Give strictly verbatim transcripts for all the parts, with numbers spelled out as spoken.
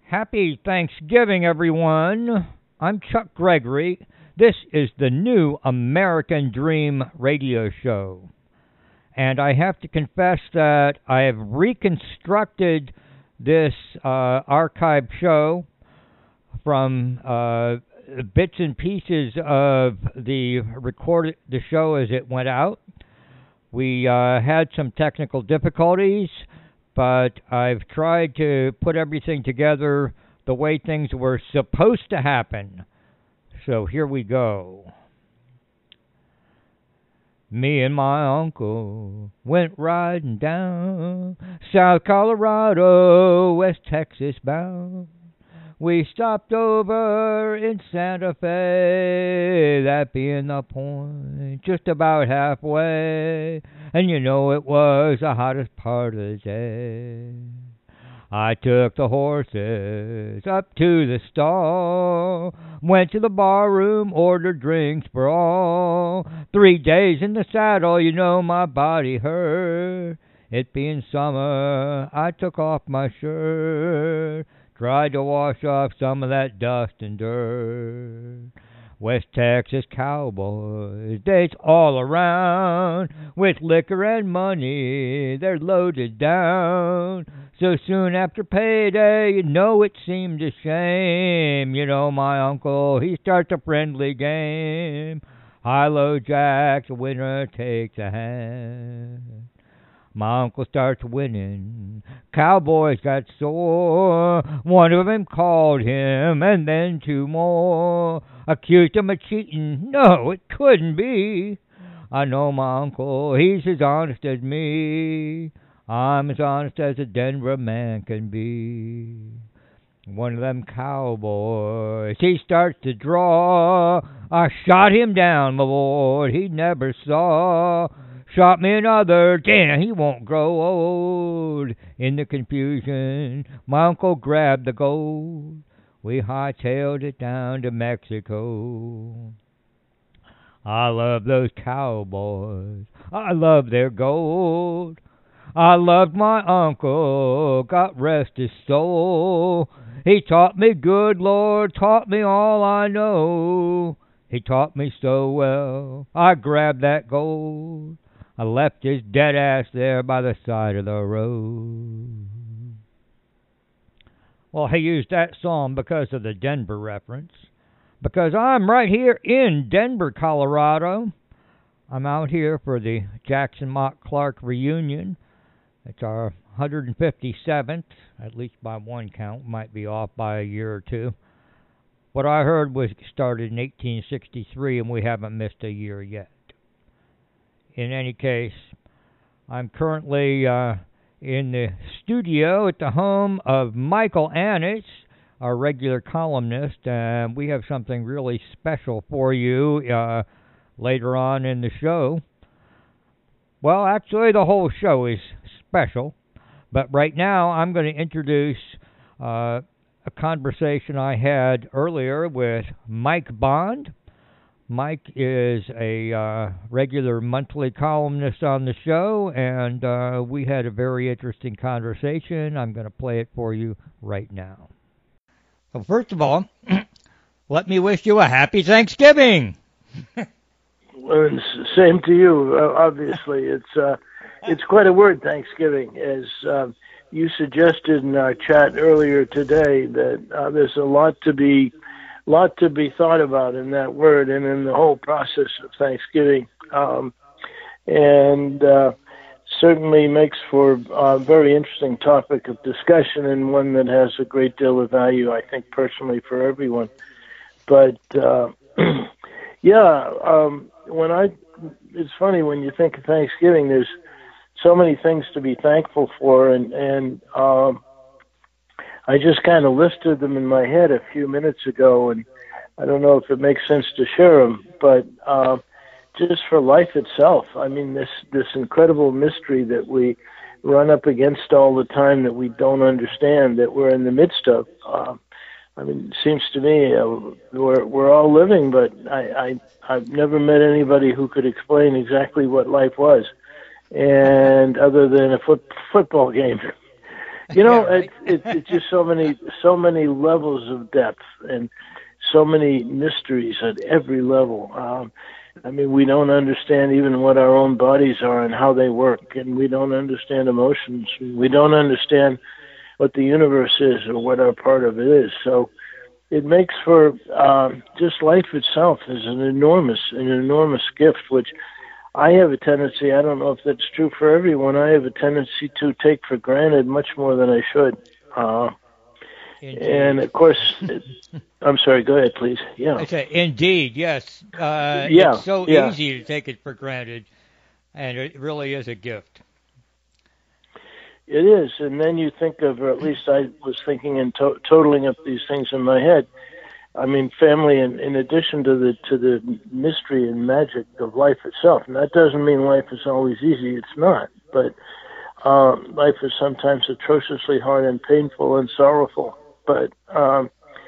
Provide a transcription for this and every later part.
Happy Thanksgiving, everyone. I'm Chuck Gregory. This is the new American Dream radio show. And I have to confess that I have reconstructed this uh, archive show from uh, bits and pieces of the recorded the show as it went out. We uh, had some technical difficulties, but I've tried to put everything together the way things were supposed to happen. So here we go. Me and my uncle went riding down South Colorado, West Texas bound. We stopped over in Santa Fe, that being the point, just about halfway. And you know it was the hottest part of the day. I took the horses up to the stall, went to the bar room, ordered drinks for all. Three days in the saddle, you know my body hurt. It being summer, I took off my shirt, tried to wash off some of that dust and dirt. West Texas cowboys, dates all around, with liquor and money, they're loaded down. So soon after payday, you know it seemed a shame. You know my uncle, he starts a friendly game. High-low jacks, the winner takes a hand. My uncle starts winning. Cowboys got sore. One of them called him, and then two more accused him of cheating. No, it couldn't be. I know my uncle, he's as honest as me. I'm as honest as a Denver man can be. One of them cowboys, he starts to draw. I shot him down, my lord, he never saw. Shot me another, damn, he won't grow old. In the confusion, my uncle grabbed the gold. We hightailed it down to Mexico. I love those cowboys, I love their gold. I loved my uncle, God rest his soul. He taught me good, Lord, taught me all I know. He taught me so well, I grabbed that gold. I left his dead ass there by the side of the road. Well, I used that song because of the Denver reference. Because I'm right here in Denver, Colorado. I'm out here for the Jackson Mock Clark reunion. It's our one hundred fifty-seventh, at least by one count. Might be off by a year or two. What I heard was started in eighteen sixty-three, and we haven't missed a year yet. In any case, I'm currently uh, in the studio at the home of Michael Annis, our regular columnist, and we have something really special for you uh, later on in the show. Well, actually, the whole show is special, but right now I'm going to introduce uh, a conversation I had earlier with Mike Bond. Mike is a uh, regular monthly columnist on the show, and uh, we had a very interesting conversation. I'm going to play it for you right now. Well, first of all, let me wish you a happy Thanksgiving. Well, same to you. Uh, obviously, it's uh, it's quite a word, Thanksgiving, as uh, you suggested in our chat earlier today. That uh, there's a lot to be. lot to be thought about in that word and in the whole process of Thanksgiving. Um, and uh, certainly makes for a very interesting topic of discussion and one that has a great deal of value, I think, personally for everyone. But, uh, yeah, um, when I, it's funny when you think of Thanksgiving, there's so many things to be thankful for, and, and um, I just kind of listed them in my head a few minutes ago, and I don't know if it makes sense to share them, but uh, just for life itself, I mean, this, this incredible mystery that we run up against all the time that we don't understand, that we're in the midst of. Uh, I mean, it seems to me uh, we're, we're all living, but I, I, I've never met anybody who could explain exactly what life was, and other than a foot, football game. You Yeah, know, right. it's it, it's just so many so many levels of depth and so many mysteries at every level. Um, I mean, we don't understand even what our own bodies are and how they work, and we don't understand emotions. We don't understand what the universe is or what our part of it is. So it makes for um, just life itself is an enormous, an enormous gift, which I have a tendency, I don't know if that's true for everyone, I have a tendency to take for granted much more than I should. Uh, and Indeed. of course, it, I'm sorry, go ahead, please. Yeah. I say, indeed, yes. Uh, it's Yeah, so yeah, easy to take it for granted, and it really is a gift. it is. And then you think of, or at least I was thinking and to- totaling up these things in my head. I mean, family, in, in addition to the to the mystery and magic of life itself, and that doesn't mean life is always easy. It's not, but um, life is sometimes atrociously hard and painful and sorrowful. But um,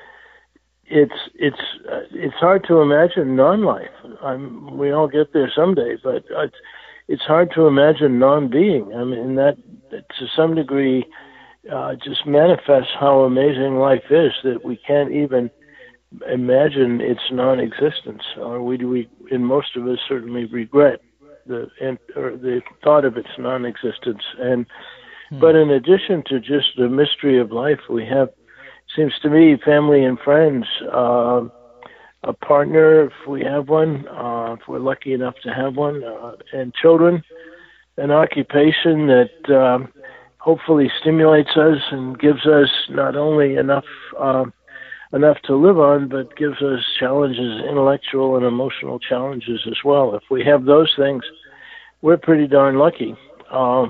it's it's uh, it's hard to imagine non-life. I'm, we all get there someday, but it's it's hard to imagine non-being. I mean, that, that to some degree uh, just manifests how amazing life is that we can't even imagine its non-existence, or we do we, and most of us certainly regret the or the thought of its non-existence. And Hmm. but in addition to just the mystery of life, we have, seems to me, family and friends, uh, a partner if we have one, uh, if we're lucky enough to have one, uh, and children, an occupation that um, hopefully stimulates us and gives us not only enough. Uh, enough to live on, but gives us challenges, intellectual and emotional challenges as well. If we have those things, we're pretty darn lucky. Um,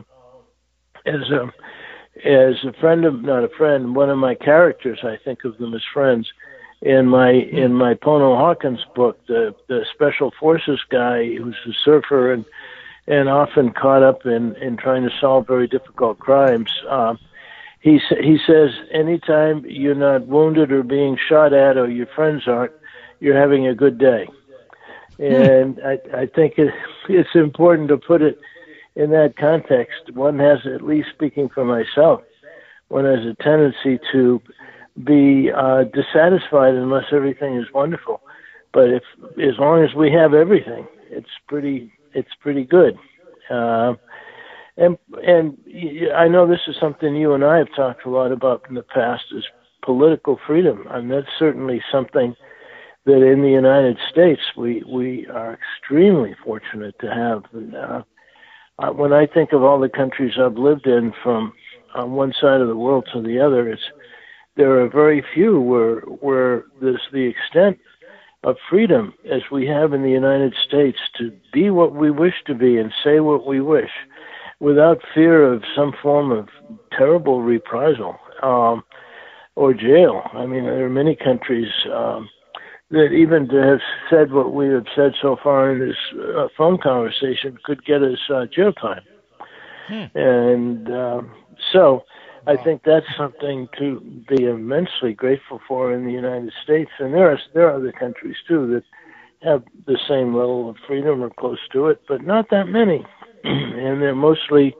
as a as a friend of not a friend, one of my characters, I think of them as friends. In my Hmm. in my Pono Hawkins book, the the special forces guy who's a surfer and and often caught up in in trying to solve very difficult crimes. Um, he he says anytime you're not wounded or being shot at or your friends aren't, you're having a good day. Hmm. And I I think it, it's important to put it in that context. One has, at least speaking for myself, one has a tendency to be uh, dissatisfied unless everything is wonderful. But if as long as we have everything, it's pretty it's pretty good. Uh, and and I know this is something you and I have talked a lot about in the past is political freedom, and that's certainly something that in the United States we we are extremely fortunate to have. And, uh, uh, when I think of all the countries I've lived in, from on one side of the world to the other, it's there are very few where where there's the extent of freedom as we have in the United States to be what we wish to be and say what we wish without fear of some form of terrible reprisal um, or jail. I mean, there are many countries um, that even to have said what we have said so far in this uh, phone conversation could get us uh, jail time. Hmm. And um, so I Wow. think that's something to be immensely grateful for in the United States. And there are, there are other countries, too, that have the same level of freedom or close to it, but not that many. And they're mostly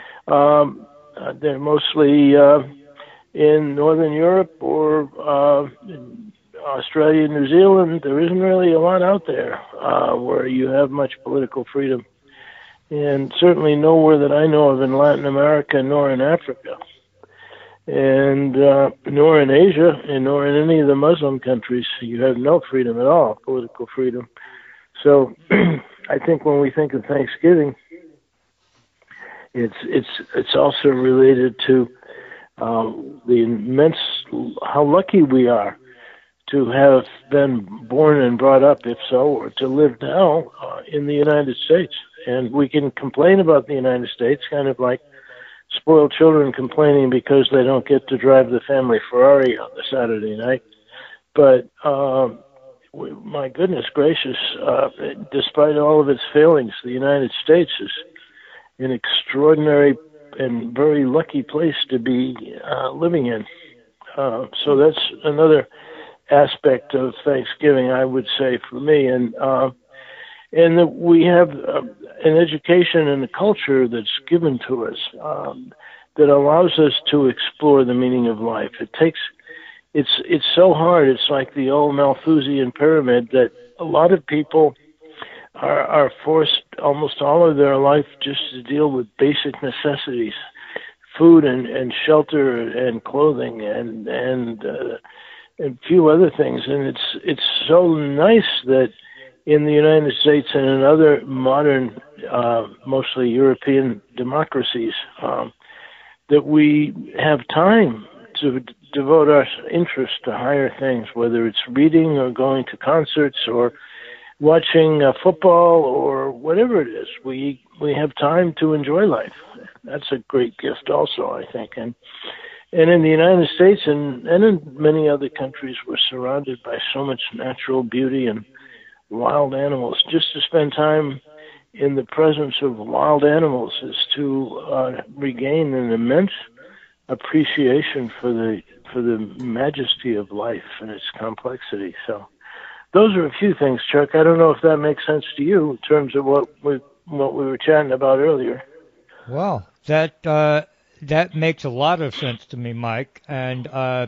um, uh, they're mostly uh, in Northern Europe or uh, in Australia, New Zealand. There isn't really a lot out there uh, where you have much political freedom, and certainly nowhere that I know of in Latin America, nor in Africa, and uh, nor in Asia, and nor in any of the Muslim countries. You have no freedom at all, political freedom. So I think when we think of Thanksgiving, it's it's it's also related to um, the immense how lucky we are to have been born and brought up, if so, or to live now uh, in the United States. And we can complain about the United States, kind of like spoiled children complaining because they don't get to drive the family Ferrari on the Saturday night. But um, we, my goodness gracious, uh, despite all of its failings, the United States is an extraordinary and very lucky place to be uh, living in. Uh, so that's another aspect of Thanksgiving, I would say, for me. And uh, and that we have uh, an education and a culture that's given to us um, that allows us to explore the meaning of life. It takes, it's it's so hard. It's like the old Malthusian pyramid that a lot of people are are forced almost all of their life just to deal with basic necessities, food and, and shelter and clothing and and uh, and a few other things. And it's it's so nice that in the United States and in other modern, uh, mostly European democracies, um, that we have time to d- devote our interest to higher things, whether it's reading or going to concerts or watching uh, football or whatever it is. We we have time to enjoy life. That's a great gift also, I think. And and in the United States and, and in many other countries, we're surrounded by so much natural beauty and wild animals. Just to spend time in the presence of wild animals is to uh, regain an immense appreciation for the for the majesty of life and its complexity. So those are a few things, Chuck. I don't know if that makes sense to you in terms of what we what we were chatting about earlier. Well, that uh, that makes a lot of sense to me, Mike. And uh,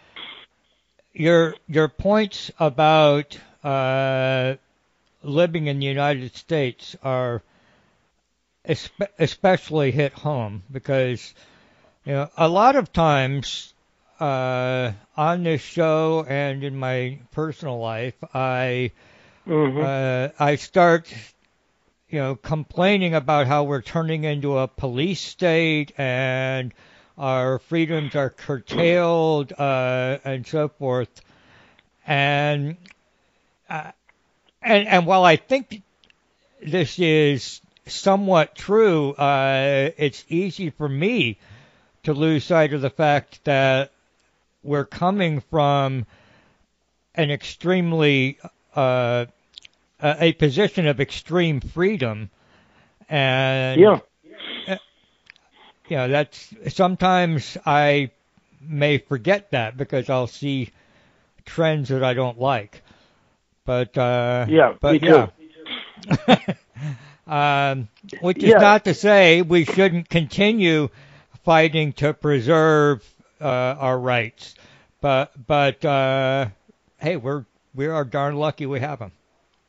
your your points about uh, living in the United States are espe- especially hit home because you know a lot of times uh, on this show and in my personal life, I Mm-hmm. uh, I start you know complaining about how we're turning into a police state and our freedoms are curtailed uh, and so forth. And uh, and and while I think this is somewhat true, uh, it's easy for me to lose sight of the fact that we're coming from an extremely uh, a a position of extreme freedom, and Yeah. uh, you know that's sometimes I may forget that because I'll see trends that I don't like. But uh, Yeah. Me but too. yeah. um, which is Yeah. not to say we shouldn't continue fighting to preserve uh, our rights, but but uh, hey, we're we are darn lucky we have them.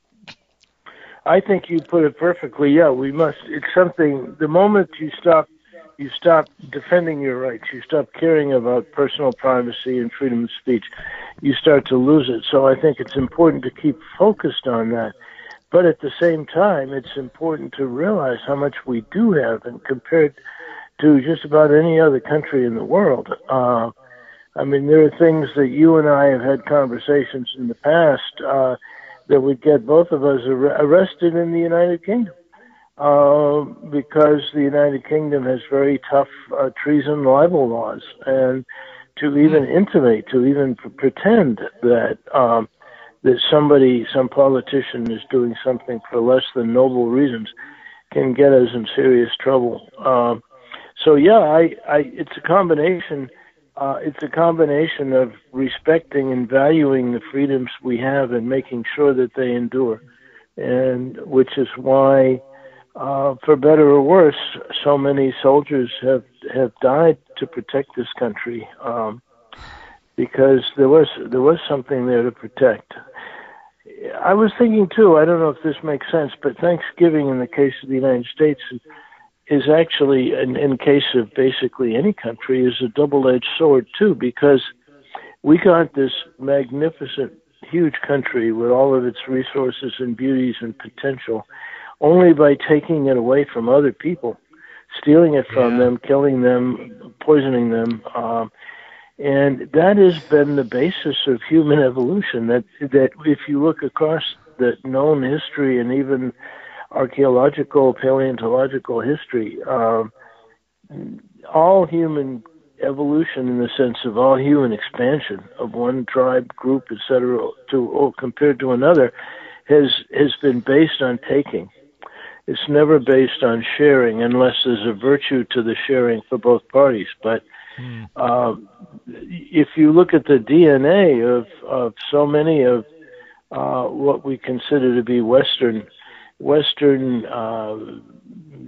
I think you put it perfectly. Yeah, we must. It's something. The moment you stop, you stop defending your rights. You stop caring about personal privacy and freedom of speech. You start to lose it. So I think it's important to keep focused on that. But at the same time, it's important to realize how much we do have, and compared to just about any other country in the world. Uh, I mean, there are things that you and I have had conversations in the past uh, that would get both of us ar- arrested in the United Kingdom uh, because the United Kingdom has very tough uh, treason libel laws. And to even intimate, to even p- pretend that um, that somebody, some politician is doing something for less than noble reasons can get us in serious trouble. Um, so yeah, I, I, it's a combination. Uh, it's a combination of respecting and valuing the freedoms we have and making sure that they endure, and which is why, uh, for better or worse, so many soldiers have have died to protect this country um, because there was there was something there to protect. I was thinking too. I don't know if this makes sense, but Thanksgiving in the case of the United States is actually, in, in case of basically any country, is a double-edged sword too, because we got this magnificent, huge country with all of its resources and beauties and potential only by taking it away from other people, stealing it from Yeah. them, killing them, poisoning them. Um, and that has been the basis of human evolution. That that if you look across the known history and even archaeological, paleontological history, uh, all human evolution, in the sense of all human expansion of one tribe, group, et cetera, to or compared to another, has has been based on taking. It's never based on sharing, unless there's a virtue to the sharing for both parties. But Hmm. uh, if you look at the D N A of, of so many of uh, what we consider to be Western Western uh,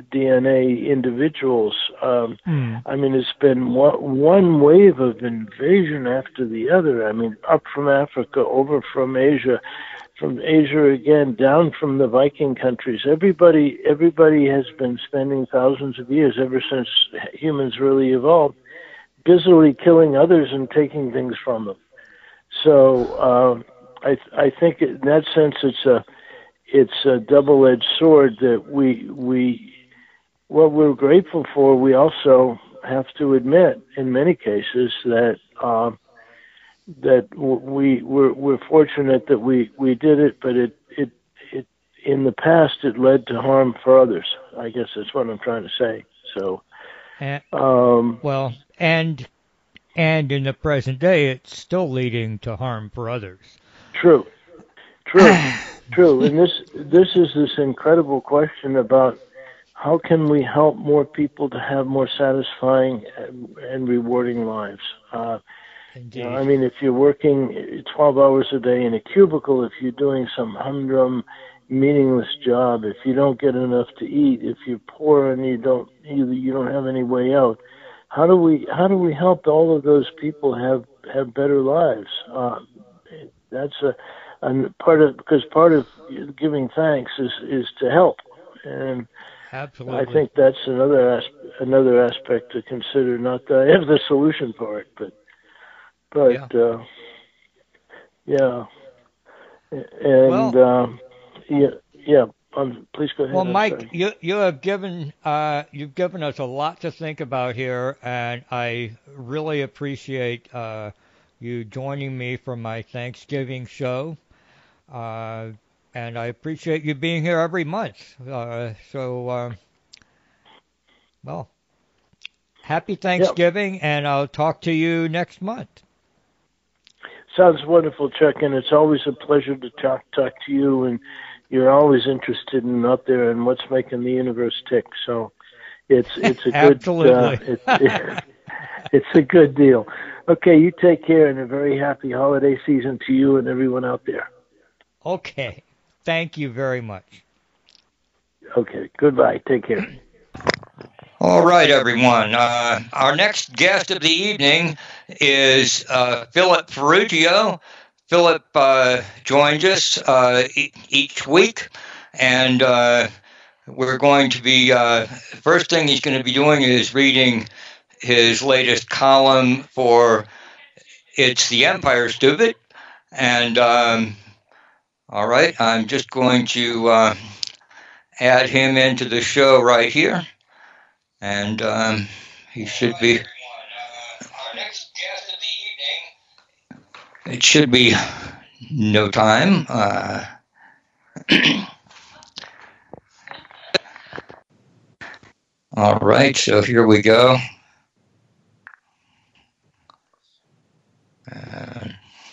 D N A individuals. Um, Mm. I mean, it's been one, one wave of invasion after the other. I mean, up from Africa, over from Asia, from Asia again, down from the Viking countries. Everybody, everybody has been spending thousands of years, ever since humans really evolved, busily killing others and taking things from them. So um, I, I think in that sense, it's a it's a double-edged sword that we we what we're grateful for. We also have to admit, in many cases, that uh, that we we're, we're fortunate that we, we did it, but it, it it in the past it led to harm for others. I guess that's what I'm trying to say. So, And, um, well, and and in the present day, it's still leading to harm for others. True, true, true. And this this is this incredible question about how can we help more people to have more satisfying and, and rewarding lives. Uh, Indeed. You know, I mean, if you're working twelve hours a day in a cubicle, if you're doing some humdrum, meaningless job, if you don't get enough to eat, if you're poor and you don't you, you don't have any way out, how do we how do we help all of those people have have better lives? Uh, that's a, a part of because part of giving thanks is is to help, and Absolutely. I think that's another as, another aspect to consider. Not that I have the solution for it, but. But yeah, uh, yeah. and well, um, yeah, yeah. Um, please go ahead. Well, I'm Mike, sorry. you you have given uh, you've given us a lot to think about here, and I really appreciate uh, you joining me for my Thanksgiving show, uh, and I appreciate you being here every month. Uh, so, uh, well, happy Thanksgiving, yep. And I'll talk to you next month. Sounds wonderful, Chuck, and it's always a pleasure to talk talk to you. And you're always interested in out there and what's making the universe tick. So it's it's a good absolutely. Uh, it, it, it's a good deal. Okay, you take care, and a very happy holiday season to you and everyone out there. Okay, thank you very much. Okay, goodbye. Take care. All right, everyone. Uh, our next guest of the evening is uh, Philip Ferruggio. Philip uh, joins us uh, e- each week, and uh, we're going to be, uh, first thing he's going to be doing is reading his latest column for It's the Empire Stupid. And, um, all right, I'm just going to uh, add him into the show right here. And um, he should be. Our next guest of the evening. It should be no time. Uh, all right, so here we go. Uh,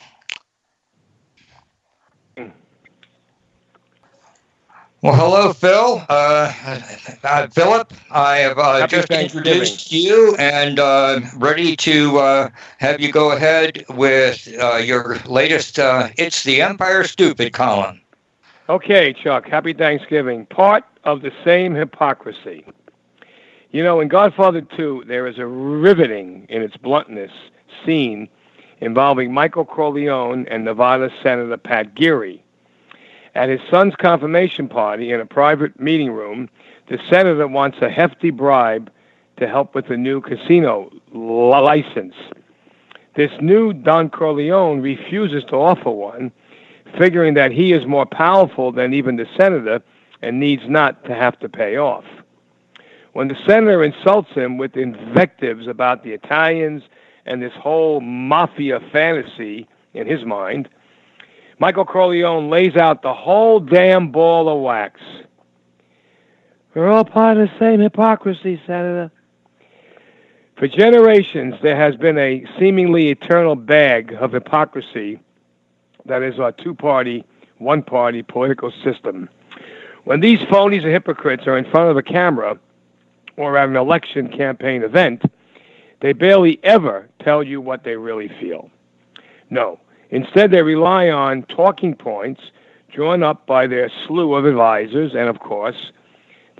Well, hello, Phil. Uh, uh, Philip, I have uh, just introduced you and uh, ready to uh, have you go ahead with uh, your latest uh, It's the Empire Stupid column. Okay, Chuck, happy Thanksgiving. Part of the same hypocrisy. You know, in Godfather two, there is a riveting in its bluntness scene involving Michael Corleone and Nevada Senator Pat Geary. At his son's confirmation party in a private meeting room, the senator wants a hefty bribe to help with the new casino license. This new Don Corleone refuses to offer one, figuring that he is more powerful than even the senator and needs not to have to pay off. When the senator insults him with invectives about the Italians and this whole mafia fantasy in his mind, Michael Corleone lays out the whole damn ball of wax. We're all part of the same hypocrisy, Senator. For generations, there has been a seemingly eternal bag of hypocrisy that is our two-party, one-party political system. When these phonies and hypocrites are in front of a camera or at an election campaign event, they barely ever tell you what they really feel. No. Instead, they rely on talking points drawn up by their slew of advisors, and of course,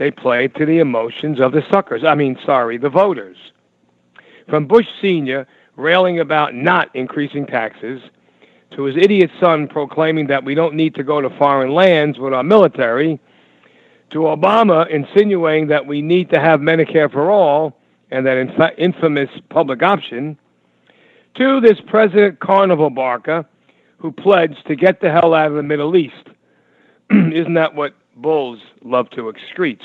they played to the emotions of the suckers. I mean, sorry, the voters. From Bush Senior railing about not increasing taxes, to his idiot son proclaiming that we don't need to go to foreign lands with our military, to Obama insinuating that we need to have Medicare for all and that inf- infamous public option, to this President Carnival Barker who pledged to get the hell out of the Middle East. Isn't that what bulls love to excrete?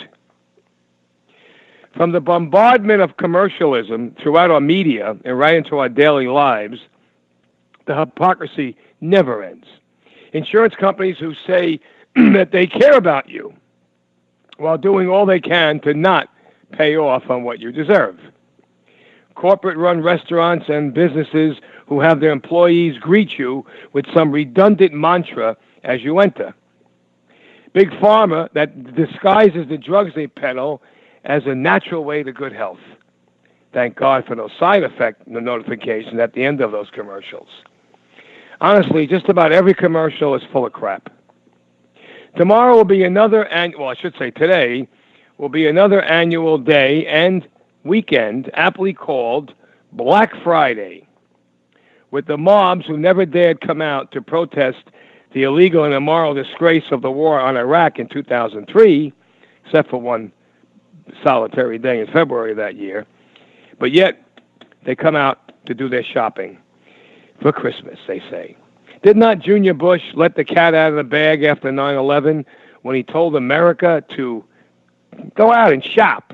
From the bombardment of commercialism throughout our media and right into our daily lives, the hypocrisy never ends. Insurance companies who say that they care about you while doing all they can to not pay off on what you deserve. Corporate-run restaurants and businesses who have their employees greet you with some redundant mantra as you enter. Big Pharma that disguises the drugs they peddle as a natural way to good health. Thank God for those side effect notifications at the end of those commercials. Honestly, just about every commercial is full of crap. Tomorrow will be another, an- well, I should say today, will be another annual day and weekend aptly called Black Friday, with the mobs who never dared come out to protest the illegal and immoral disgrace of the war on Iraq in two thousand three, except for one solitary day in February of that year, but yet they come out to do their shopping for Christmas, they say. Did not Junior Bush let the cat out of the bag after nine eleven when he told America to go out and shop?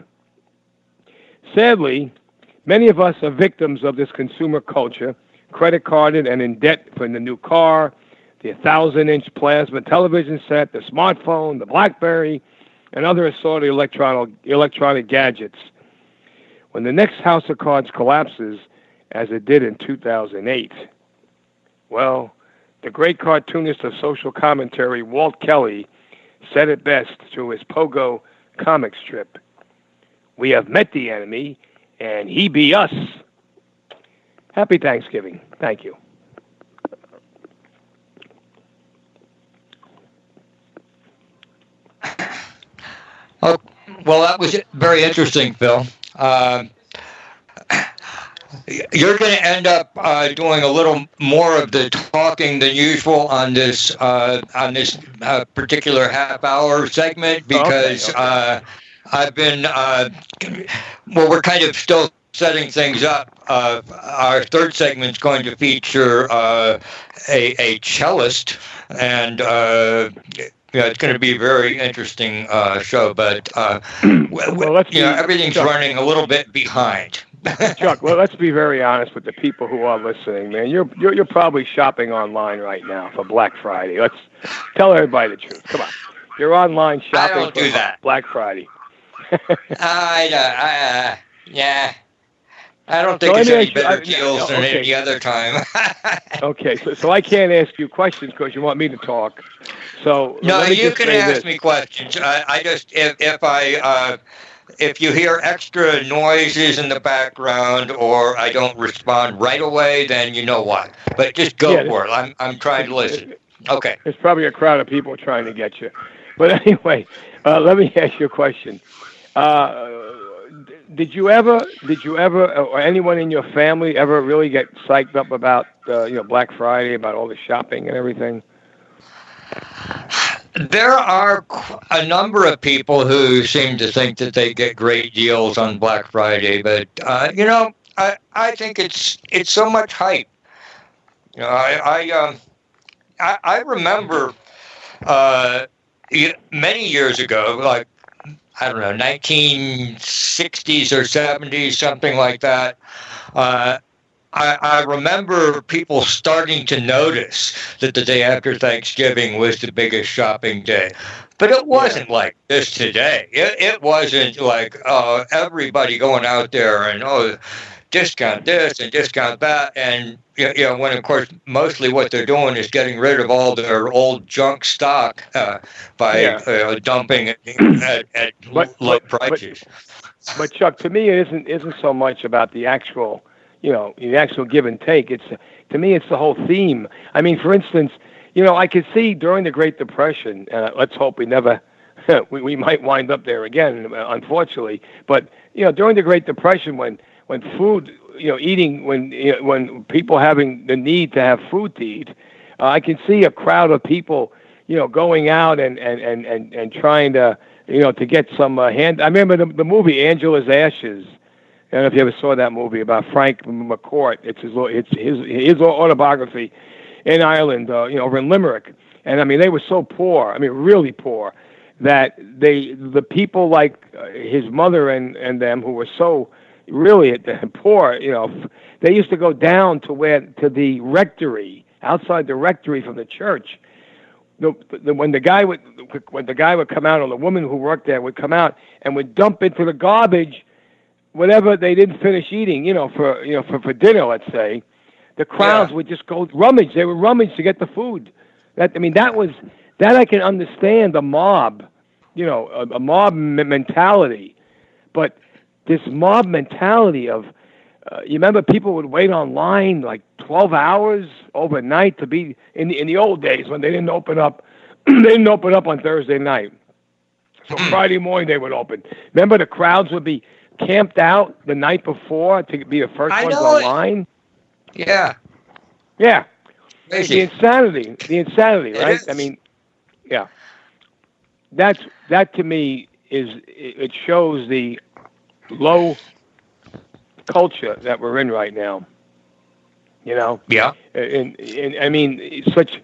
Sadly, many of us are victims of this consumer culture, credit carded and in debt for the new car, the one thousand inch plasma television set, the smartphone, the BlackBerry, and other assorted electronic, electronic gadgets. When the next house of cards collapses, as it did in two thousand eight, well, the great cartoonist of social commentary, Walt Kelly, said it best through his Pogo comic strip. We have met the enemy, and he be us. Happy Thanksgiving. Thank you. Oh, well, that was very interesting, Phil. Uh, you're going to end up uh, doing a little more of the talking than usual on this uh, on this uh, particular half-hour segment because okay, okay. Uh, I've been uh, well. We're kind of still setting things up. Uh, our third segment is going to feature uh, a a cellist and. Uh, Yeah, it's going to be a very interesting uh, show, but uh, well, well, let's you be, know, everything's Chuck, running a little bit behind. Chuck, well, let's be very honest with the people who are listening, man. You're, you're you're probably shopping online right now for Black Friday. Let's tell everybody the truth. Come on, you're online shopping I don't for do that. Black Friday. I don't. I, uh, yeah. I don't think so it's any better you, deals I, than okay. any other time. Okay, so so I can't ask you questions because you want me to talk. So no, you can ask this. me questions. I, I just if if I uh, if you hear extra noises in the background or I don't respond right away, then you know why. But just go yeah, for it. I'm I'm trying to listen. Okay. There's probably a crowd of people trying to get you. But anyway, uh, let me ask you a question. Uh, Did you ever, did you ever, or anyone in your family ever really get psyched up about, uh, you know, Black Friday, about all the shopping and everything? There are a number of people who seem to think that they get great deals on Black Friday, but uh, you know, I I think it's it's so much hype. You know, I I um, I, I remember uh, many years ago, like. I don't know, nineteen sixties or seventies, something like that. Uh, I, I remember people starting to notice that the day after Thanksgiving was the biggest shopping day. But it wasn't yeah. like this today. It, it wasn't like uh, everybody going out there and, oh, discount this and discount that. And, you know, when, of course, mostly what they're doing is getting rid of all their old junk stock uh, by yeah. uh, dumping it at, at but, low but, prices. But, but, Chuck, to me, it isn't isn't so much about the actual, you know, the actual give and take. It's to me, it's the whole theme. I mean, for instance, you know, I could see during the Great Depression, and uh, let's hope we never we we might wind up there again, unfortunately. But you know, during the Great Depression, when when food, you know, eating, when you know, when people having the need to have food to eat, uh, I can see a crowd of people, you know, going out and and and and, and trying to, you know, to get some uh, hand. I remember the, the movie Angela's Ashes. I don't know if you ever saw that movie about Frank McCourt. It's his it's his his autobiography in Ireland, uh, you know, over in Limerick. And I mean, they were so poor. I mean, really poor, that they the people like uh, his mother and and them, who were so really poor, you know, they used to go down to where to the rectory, outside the rectory from the church. The, the, when the guy would when the guy would come out, or the woman who worked there would come out and would dump into the garbage whatever they didn't finish eating, you know, for you know for, for dinner, let's say, the crowds yeah. would just go rummage. They would rummage to get the food. That I mean, that was that I can understand the mob, you know, a, a mob m- mentality, but this mob mentality of uh, you remember people would wait online like twelve hours overnight to be in the in the old days when they didn't open up, they didn't open up on Thursday night, so Friday morning they would open. Remember the crowds would be camped out the night before to be the first I ones know online. It. Yeah. Yeah. Crazy. The insanity. The insanity, right? I mean, yeah. That's that to me is it shows the low culture that we're in right now. You know? Yeah. And, and I mean, it's such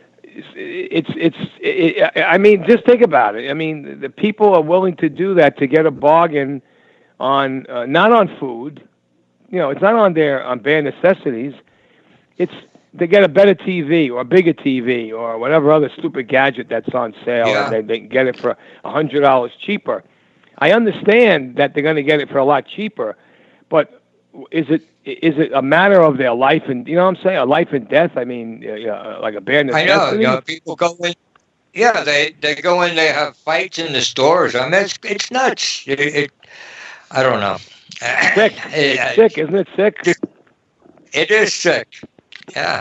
it's it's it, I mean, just think about it. I mean, the people are willing to do that to get a bargain on uh, not on food, you know, it's not on their on bare necessities. It's to get a better T V or a bigger T V or whatever other stupid gadget that's on sale, yeah. and they, they can get it for a hundred dollars cheaper. I understand that they're going to get it for a lot cheaper, but is it is it a matter of their life and you know what I'm saying, a life and death? I mean, uh, like a bare necessity. I know, you know, people go in. Yeah, they they go in. They have fights in the stores. I mean, it's it's nuts. It, it I don't know. Sick. It's sick, isn't it sick? It is sick. Yeah.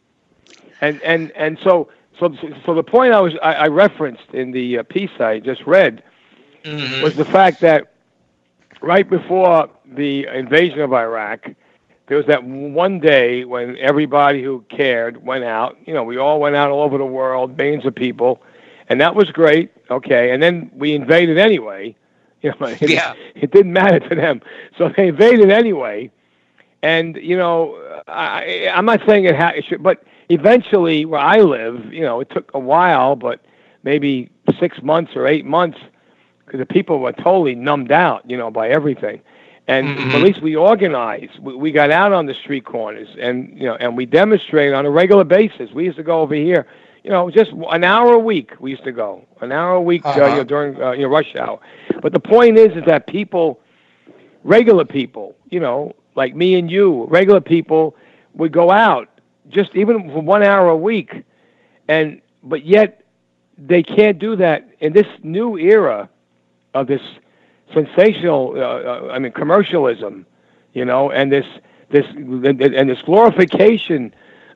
And and and so so so the point I was I, I referenced in the uh, piece I just read mm-hmm. was the fact that right before the invasion of Iraq, there was that one day when everybody who cared went out. You know, we all went out all over the world, millions of people, and that was great. Okay, and then we invaded anyway. You know, it, yeah. it didn't matter to them. So they invaded anyway. And, you know, I, I'm not saying it, ha- it should, but eventually where I live, you know, it took a while, but maybe six months or eight months because the people were totally numbed out, you know, by everything. And mm-hmm. at least we organized. We, we got out on the street corners and, you know, and we demonstrated on a regular basis. We used to go over here. You know, just an hour a week we used to go, an hour a week uh-huh. uh, you know, during uh, you know, rush hour. But the point is, is that people, regular people, you know, like me and you, regular people, would go out just even for one hour a week, and but yet they can't do that in this new era of this sensational, uh, I mean, commercialism, you know, and this this and this glorification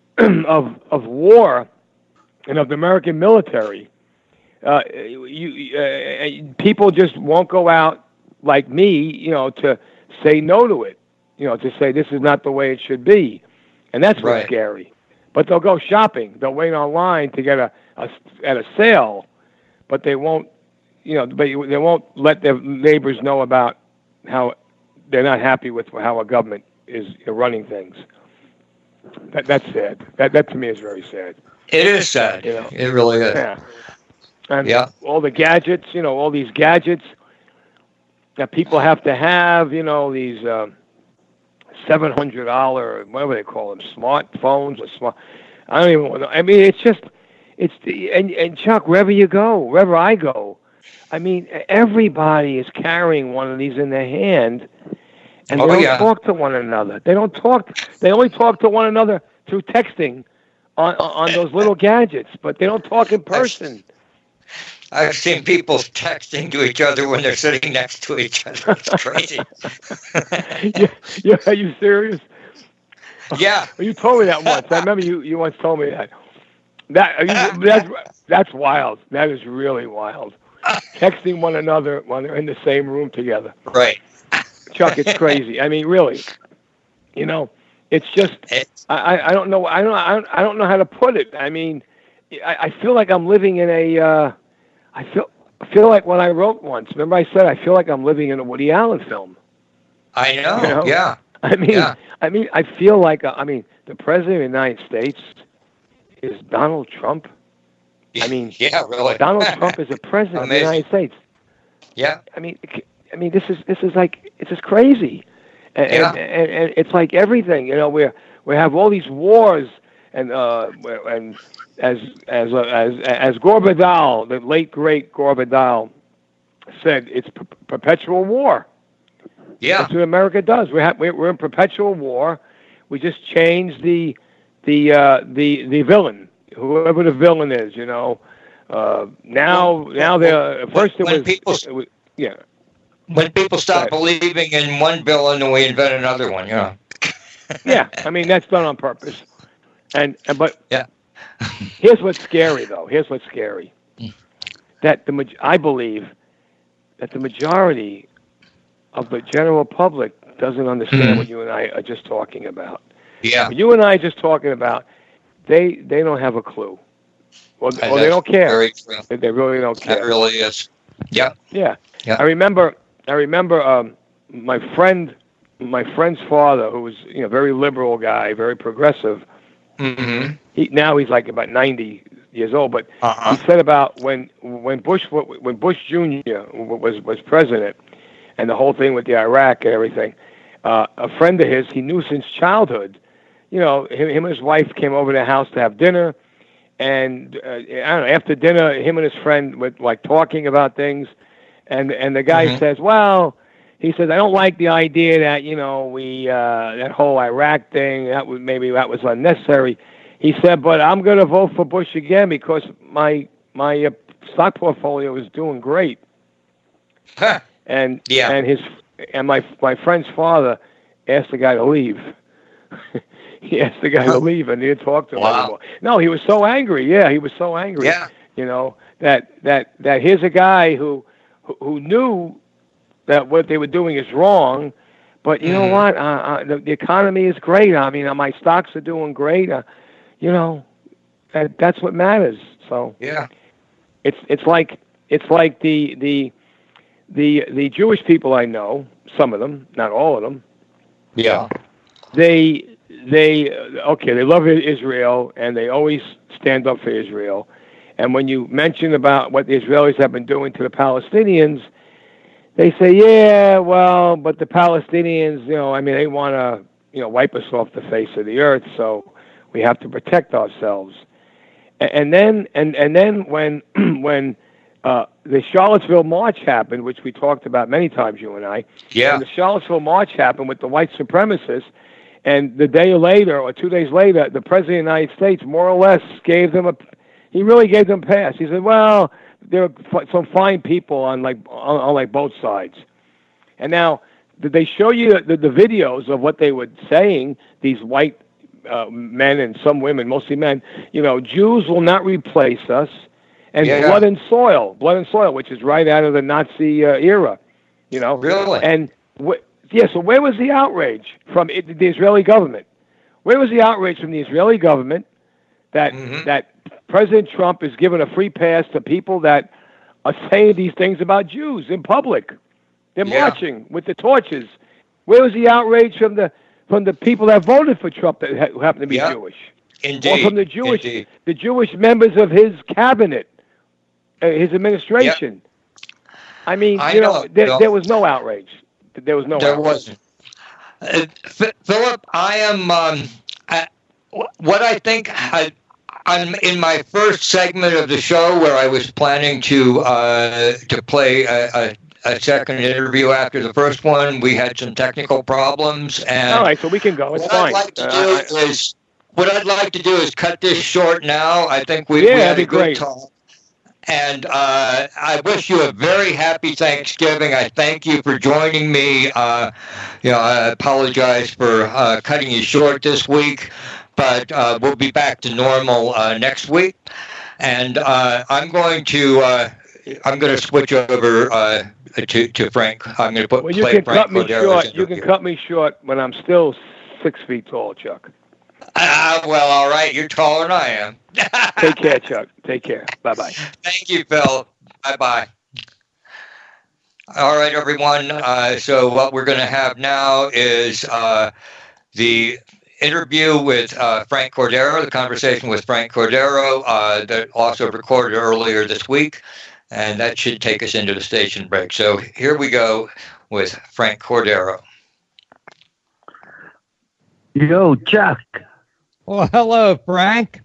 of of war. And of the American military, uh, you, uh, people just won't go out like me, you know, to say no to it, you know, to say this is not the way it should be, and that's what's right. scary. But they'll go shopping, they'll wait online to get a, a at a sale, but they won't, you know, but they won't let their neighbors know about how they're not happy with how a government is running things. That that's sad. That that to me is very sad. It is sad. You know? It really is. Yeah. And yeah. all the gadgets, you know, all these gadgets that people have to have, you know, these uh, seven hundred dollars, whatever they call them, smartphones or smart. I don't even know. I mean, it's just, it's, the, and, and Chuck, wherever you go, wherever I go, I mean, everybody is carrying one of these in their hand, and oh, they don't yeah. talk to one another. They don't talk, they only talk to one another through texting. On, on those little gadgets, but they don't talk in person. I've, I've seen people texting to each other when they're sitting next to each other. It's crazy. yeah, yeah, are you serious? Yeah. You told me that once. I remember you, you once told me that. That you, that's that's wild. That is really wild. texting one another when they're in the same room together. Right. Chuck, it's crazy. I mean, really, you know, it's just It's, I, I don't know I don't I don't I don't know how to put it. I mean, I, I feel like I'm living in a uh, I feel I feel like when I wrote once. Remember, I said I feel like I'm living in a Woody Allen film. I know. You know? Yeah. I mean, Yeah. I mean, I feel like uh, I mean, the president of the United States is Donald Trump. I mean, yeah, really. Donald Trump is the president of the Amazing. United States. Yeah. I mean, I mean, this is this is like it's just crazy, and, Yeah. and, and, and it's like everything. You know, we we have all these wars, and uh, and as as uh, as as Gore Vidal, the late great Gore Vidal, said, it's per- perpetual war. Yeah. That's what America does. We have we're in perpetual war. We just change the the uh, the the villain, whoever the villain is. You know, uh, now Well, now they're first it when was, people- it was yeah. When people stop Right. believing in one villain, then we invent another one. Yeah. Yeah, I mean that's done on purpose. And, and but Yeah. here's what's scary though. Here's what's scary. That the maj- I believe that the majority of the general public doesn't understand Hmm. what you and I are just talking about. Yeah. What you and I are just talking about, they they don't have a clue, or, And or they that's don't care. Very true. They, they really don't That care. really is. Yeah. Yeah. Yeah. I remember I remember um, my friend my friend's father, who was you know very liberal guy, very progressive. Mm-hmm. He now he's like about ninety years old, but Uh-huh. he said about when when Bush when Bush Junior was was president, and the whole thing with the Iraq and everything. Uh, a friend of his he knew since childhood. You know, him, him and his wife came over to the house to have dinner, and uh, I don't know. After dinner, him and his friend were like talking about things, and and the guy Mhm. says, "Well," he says, "I don't like the idea that you know we uh, that whole Iraq thing that was maybe that was unnecessary." He said, "But I'm going to vote for Bush again because my my uh, stock portfolio is doing great." Huh. And Yeah. and his and my my friend's father asked the guy to leave. He asked the guy to leave, and he didn't talk to him Wow. anymore. No, he was so angry. Yeah, he was so angry. Yeah. You know that that that here's a guy who who, who knew that what they were doing is wrong, but you know Mhm. what? Uh, uh, the, the economy is great. I mean, uh, my stocks are doing great. Uh, you know, that that's what matters. So Yeah. it's it's like it's like the the the the Jewish people I know, some of them, not all of them. Yeah. They they okay, they love Israel and they always stand up for Israel. And when you mention about what the Israelis have been doing to the Palestinians, they say, yeah, well, but the Palestinians, you know, I mean, they want to, you know, wipe us off the face of the earth, so we have to protect ourselves. And, and then, and and then when when uh, the Charlottesville March happened, which we talked about many times, you and I, Yeah. when the Charlottesville March happened with the white supremacists, and the day later or two days later, the President of the United States more or less gave them a, he really gave them a pass. He said, well, there are f- some fine people on like on, on like both sides. And now, did they show you the, the videos of what they were saying, these white uh, men and some women, mostly men, you know, Jews will not replace us, and Yeah. blood and soil, blood and soil, which is right out of the Nazi uh, era, you know. Really? And wh- yeah, so where was the outrage from it, the Israeli government? Where was the outrage from the Israeli government that Mhm. that President Trump is giving a free pass to people that are saying these things about Jews in public? They're Yeah. marching with the torches. Where was the outrage from the from the people that voted for Trump that ha- who happen to be Yeah. Jewish, Indeed. or from the Jewish Indeed. the Jewish members of his cabinet, uh, his administration? I mean, I you know, know, there, Bill. there was no outrage. There was no. There outrage. wasn't. Uh, F- Philip, I am. Um, I, what I think I, I'm in my first segment of the show where I was planning to uh, to play a, a, a second interview after the first one. We had some technical problems, and All right, so we can go. It's what fine. I'd like to Uh, do is what I'd like to do is cut this short now. I think we, Yeah, we had that'd a be good great. talk. And uh, I wish you a very happy Thanksgiving. I thank you for joining me. Uh, you know, I apologize for uh, cutting you short this week, but uh, we'll be back to normal uh, next week. And uh, I'm going to uh, I'm going to switch over uh, to to Frank. I'm going to put well, you play can Frank cut me Cordero's short. You interview. can cut me short when I'm still six feet tall, Chuck. Ah, well, all right. You're taller than I am. Take care, Chuck. Take care. Bye-bye. Thank you, Phil. Bye-bye. All right, everyone. Uh, so what we're going to have now is uh, the interview with uh, Frank Cordero, the conversation with Frank Cordero uh, that also recorded earlier this week, and that should take us into the station break. So here we go with Frank Cordero. Yo, Chuck. Well, hello, Frank.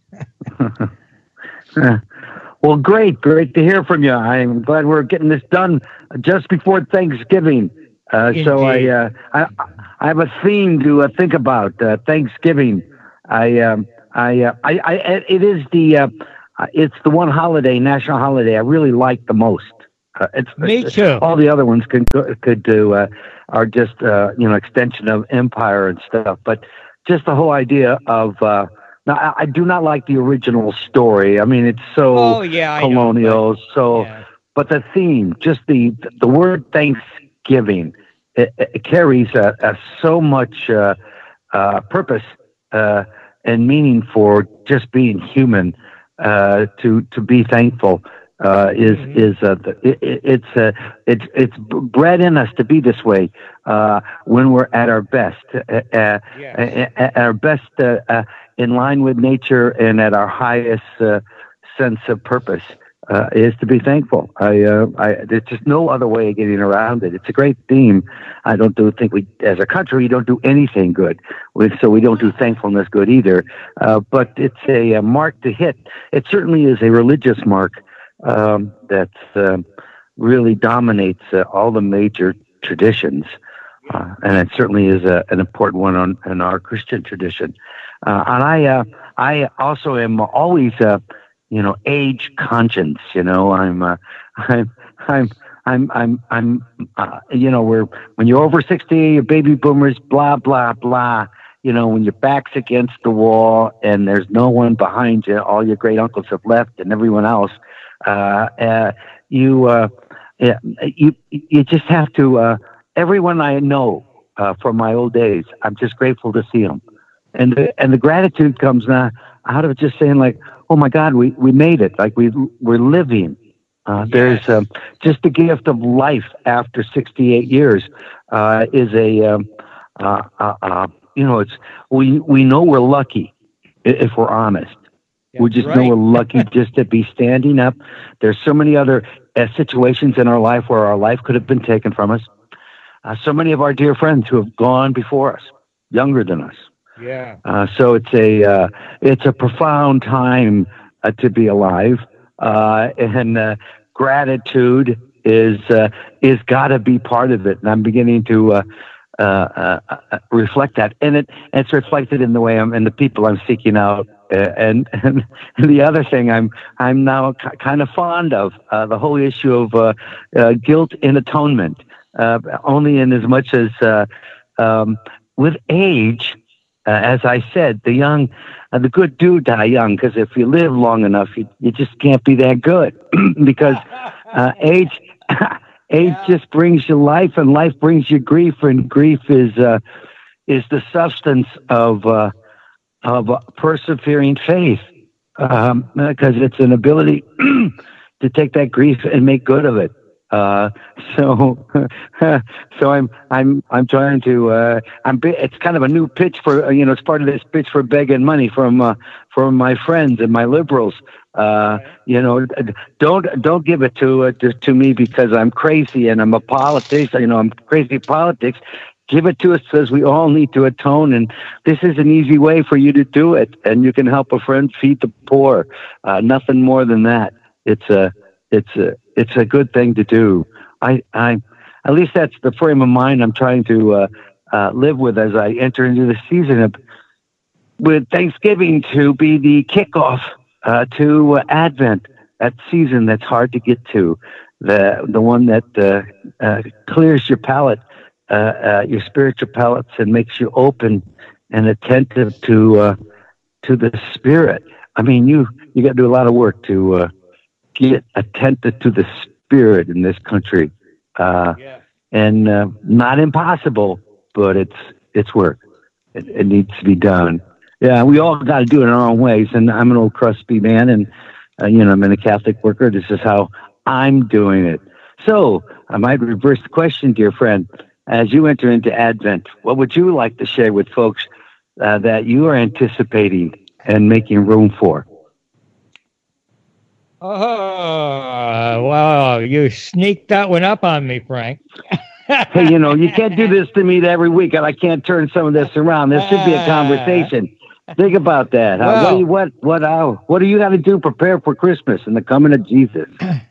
Well, great. Great to hear from you. I'm glad we're getting this done just before Thanksgiving. Uh, so I, uh, I I have a theme to uh, think about. Uh, Thanksgiving. I um, I, uh, I I it is the uh, it's the one holiday, national holiday, I really like the most. Uh, it's, Me it's, too. All the other ones could could do uh, are just uh, you know extension of empire and stuff, but just the whole idea of uh, now I, I do not like the original story. I mean, it's so oh, yeah, I colonial, know, but, so yeah. but the theme, just the the word Thanksgiving, it, it carries a, a so much uh, uh, purpose uh, and meaning for just being human. Uh, to to be thankful. Uh, is mm-hmm. is uh, it, it's uh, it's it's bred in us to be this way uh, when we're at our best, uh, uh, yes. at our best uh, uh, in line with nature and at our highest uh, sense of purpose uh, is to be thankful. I, uh, I there's just no other way of getting around it. It's a great theme. I don't do think we as a country we don't do anything good, we, so we don't do thankfulness good either. Uh, but it's a, a mark to hit. It certainly is a religious mark. Um, that uh, really dominates uh, all the major traditions, uh, and it certainly is a, an important one on, in our Christian tradition. Uh, and I, uh, I also am always, uh, you know, age conscious. You know, I'm, uh, I'm, I'm, I'm, I'm, I'm, uh, you know, we're when you're over sixty, you're baby boomers, blah blah blah. You know, when your back's against the wall and there's no one behind you, all your great uncles have left, and everyone else. Uh, uh, you, uh, you, you just have to, uh, everyone I know, uh, from my old days, I'm just grateful to see them. And the, and the gratitude comes now out of just saying like, oh my God, we, we made it. Like we, we're living. Uh, yes. There's, um, just the gift of life after sixty-eight years, uh, is a, um, uh, uh, uh, you know, it's, we, we know we're lucky if we're honest. That's we just right. know we're lucky just to be standing up. There's so many other uh, situations in our life where our life could have been taken from us. Uh, so many of our dear friends who have gone before us, younger than us. Yeah. Uh, so it's a uh, it's a profound time uh, to be alive, uh, and uh, gratitude is uh, is got to be part of it. And I'm beginning to uh, uh, uh, reflect that, and it and it's reflected in the way I'm and the people I'm seeking out. Uh, and, and the other thing I'm I'm now k- kind of fond of uh, the whole issue of uh, uh, guilt and atonement. Uh, only in as much as uh, um, with age, uh, as I said, the young, uh, the good do die young. Because if you live long enough, you, you just can't be that good. Because uh, age age yeah. just brings you life, and life brings you grief, and grief is uh, is the substance of. Uh, of uh, persevering faith, um, because it's an ability to take that grief and make good of it. Uh, so, so I'm, I'm, I'm trying to, uh, I'm, it's kind of a new pitch for, uh, you know, it's part of this pitch for begging money from, uh, from my friends and my liberals. Uh, you know, don't, don't give it to, uh, to, to me because I'm crazy and I'm a politician, you know, I'm crazy politics. Give it to us because we all need to atone, and this is an easy way for you to do it. And you can help a friend feed the poor. Uh, nothing more than that. It's a, it's a, it's a good thing to do. I, I, at least that's the frame of mind I'm trying to uh, uh, live with as I enter into the season of, with Thanksgiving to be the kickoff uh, to uh, Advent. That season that's hard to get to, the the one that uh, uh, clears your palate. Uh, uh, your spiritual palates and makes you open and attentive to uh, to the Spirit. I mean, you you got to do a lot of work to uh, get attentive to the spirit in this country. Uh, Yeah. and uh, not impossible, but it's it's work. It, it needs to be done. Yeah, we all got to do it in our own ways. And I'm an old crusty man, and uh, you know, I'm a Catholic worker. This is how I'm doing it. So I might reverse the question, dear friend. As you enter into Advent, what would you like to share with folks uh, that you are anticipating and making room for? Oh, wow. You sneaked that one up on me, Frank. Hey, you know, you can't do this to me every week, and I can't turn some of this around. This should be a conversation. Think about that. Huh? Well, what do you what what uh, what do you got to do? Prepare for Christmas and the coming of Jesus.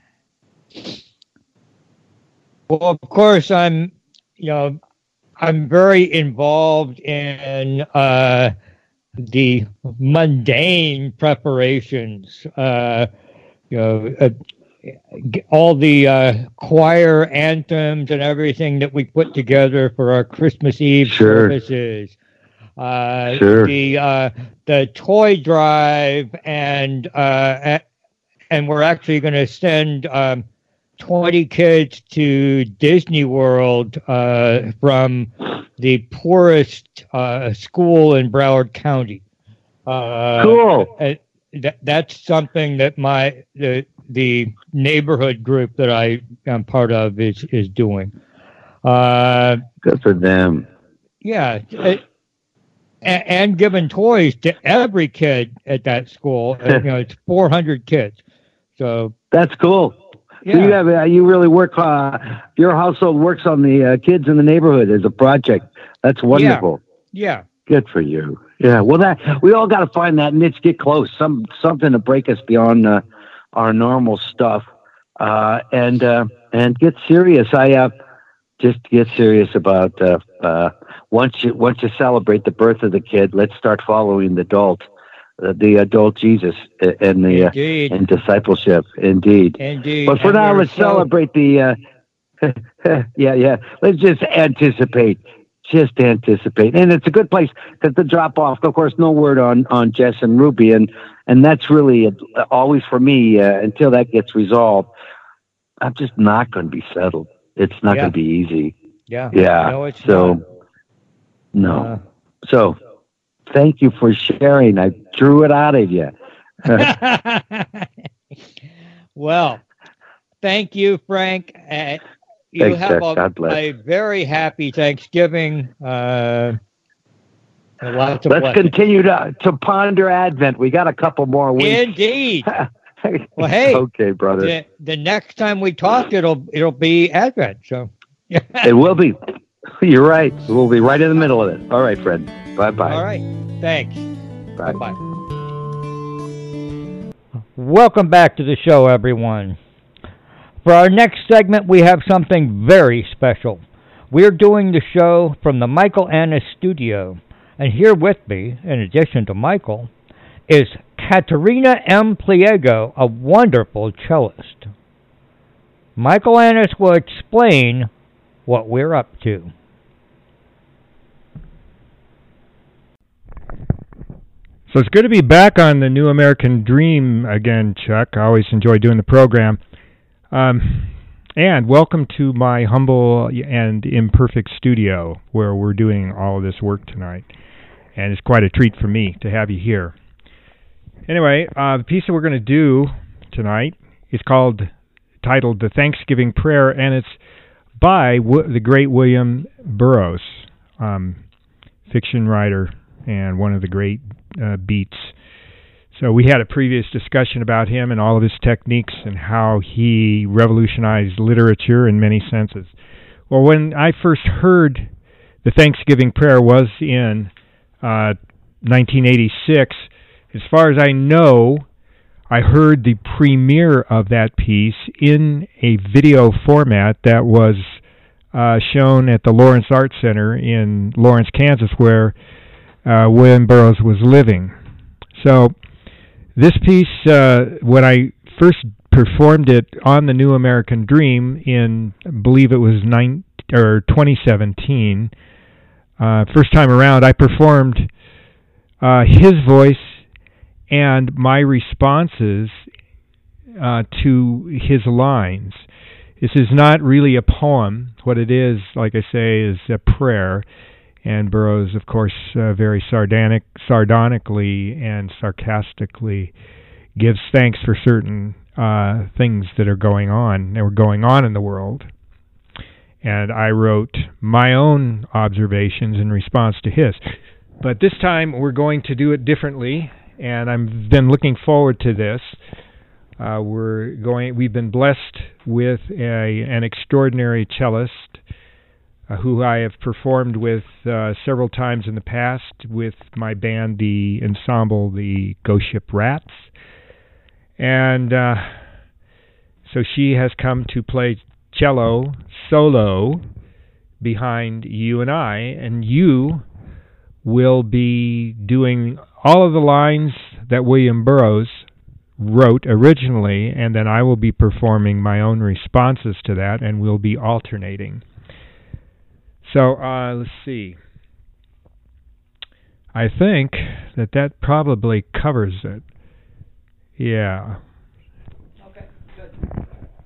Well, of course, I'm, you know, I'm very involved in uh, the mundane preparations. Uh, you know, uh, all the uh, choir anthems and everything that we put together for our Christmas Eve Sure. services. Uh, Sure. The uh, the toy drive, and uh, and we're actually going to send um, twenty kids to Disney World uh, from the poorest uh, school in Broward County. Uh, Cool. uh, that, that's something that my the the neighborhood group that I am part of is is doing. Uh, Good for them. yeah, it, and, and giving toys to every kid at that school. Uh, you know, it's four hundred kids. So That's cool. yeah, So you have uh, you really work. Uh, your household works on the uh, kids in the neighborhood as a project. That's wonderful. yeah, Good for you. Yeah. Well, that we all got to find that niche, get close, some something to break us beyond uh, our normal stuff, uh, and uh, and get serious. I uh, just get serious about uh, uh, once you once you celebrate the birth of the kid, let's start following the adult, uh, the adult Jesus, uh, and the uh, indeed, and discipleship. Indeed. indeed. But for And now, we're let's so- celebrate the. Uh, yeah, yeah. Let's just anticipate. Just anticipate, and it's a good place because the drop off. Of course, no word on on Jess and Ruby, and and that's really a, always for me uh, until that gets resolved. I'm just not going to be settled. It's not Yeah. going to be easy. Yeah, Yeah. no, it's so no. Uh, So thank you for sharing. I drew it out of you. well, thank you, Frank. Uh, you Thanks, have Jack. a, God bless. a very happy Thanksgiving. Uh, and lots of Let's blessings. continue to to ponder Advent. We got a couple more weeks. Indeed. Well, hey, okay, brother. the, the next time we talk, it'll it'll be Advent. So It will be. You're right. We'll be right in the middle of it. All right, friend. Bye bye. all right. Thanks. Bye. Bye. Welcome back to the show, everyone. For our next segment, we have something very special. We're doing the show from the Michael Annis studio. And here with me, in addition to Michael, is Katerina M. Pliego, a wonderful cellist. Michael Annis will explain what we're up to. So it's good to be back on the New American Dream again, Chuck. I always enjoy doing the program. Um, and welcome to my humble and imperfect studio where we're doing all of this work tonight. And it's quite a treat for me to have you here. Anyway, uh, the piece that we're going to do tonight is called, titled The Thanksgiving Prayer, and it's by w- the great William Burroughs, um, fiction writer and one of the great uh, beats. So we had a previous discussion about him and all of his techniques and how he revolutionized literature in many senses. Well, when I first heard the Thanksgiving Prayer was in uh, nineteen eighty-six, as far as I know, I heard the premiere of that piece in a video format that was uh, shown at the Lawrence Art Center in Lawrence, Kansas, where uh, William Burroughs was living. So this piece, uh, when I first performed it on the New American Dream in, I believe it was nine, or twenty seventeen, uh, first time around, I performed uh, his voice and my responses uh, to his lines. This is not really a poem. What it is, like I say, is a prayer. And Burroughs, of course, uh, very sardonic, sardonically and sarcastically gives thanks for certain uh, things that are going on, that were going on in the world. And I wrote my own observations in response to his. But this time we're going to do it differently, and I've been looking forward to this. Uh, we're going. We've been blessed with a, an extraordinary cellist uh, who I have performed with uh, several times in the past with my band, the ensemble, the Ghost Ship Rats. And uh, so she has come to play cello solo behind you and I, and you will be doing all of the lines that William Burroughs wrote originally, and then I will be performing my own responses to that, and we'll be alternating. So, uh, let's see. I think that that probably covers it. Yeah. Okay, good.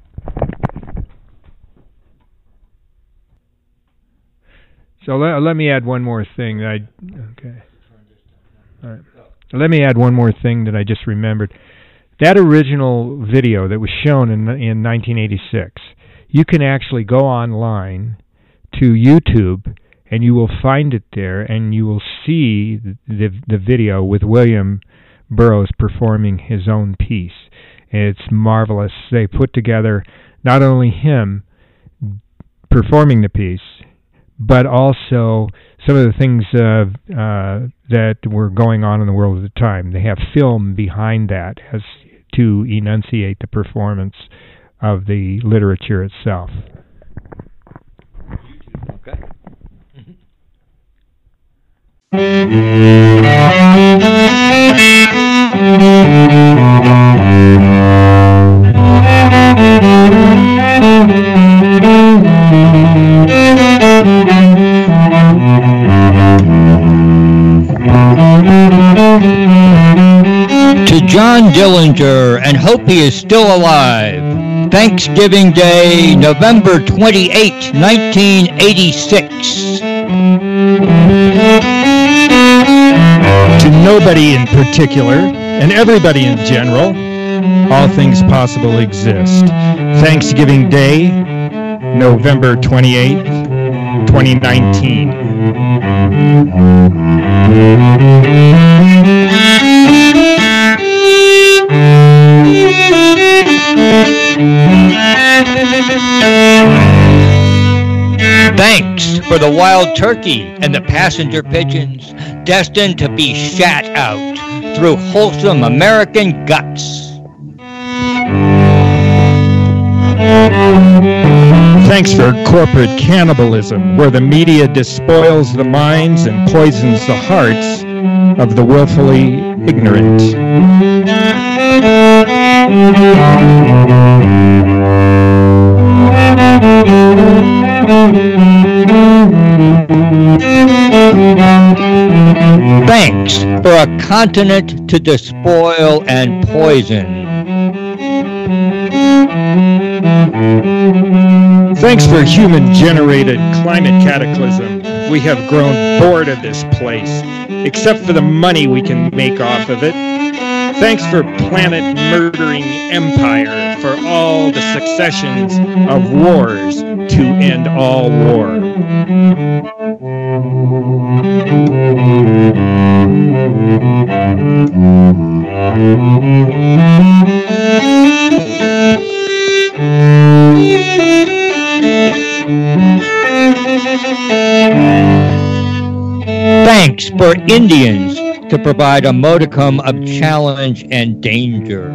So let, let me add one more thing that I... Okay. All right. Let me add one more thing that I just remembered. That original video that was shown in in nineteen eighty-six, you can actually go online to YouTube and you will find it there, and you will see the the video with William Burroughs performing his own piece. It's marvelous. They put together not only him performing the piece, but also some of the things uh, uh, that were going on in the world at the time. They have film behind that as to enunciate the performance of the literature itself. Okay. To John Dillinger, and hope he is still alive. Thanksgiving Day, November twenty-eighth, nineteen eighty-six. To nobody in particular, and everybody in general, all things possible exist. Thanksgiving Day, November twenty-eighth, twenty nineteen. Thanks for the wild turkey and the passenger pigeons destined to be shat out through wholesome American guts. Thanks for corporate cannibalism, where the media despoils the minds and poisons the hearts of the willfully ignorant. Thanks for a continent to despoil and poison. Thanks for human-generated climate cataclysm. We have grown bored of this place, except for the money we can make off of it. Thanks for planet-murdering empire, for all the successions of wars to end all war. Thanks for Indians to provide a modicum of challenge and danger.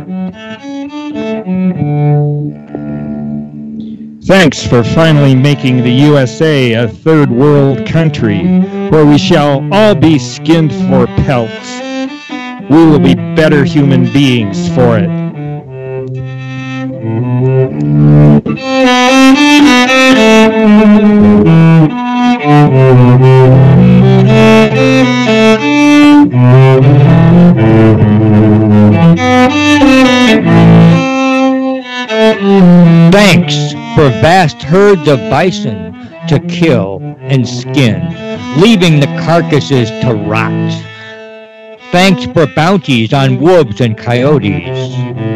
Thanks for finally making the U S A a third world country where we shall all be skinned for pelts. We will be better human beings for it. for vast herds of bison to kill and skin, leaving the carcasses to rot. Thanks for bounties on wolves and coyotes.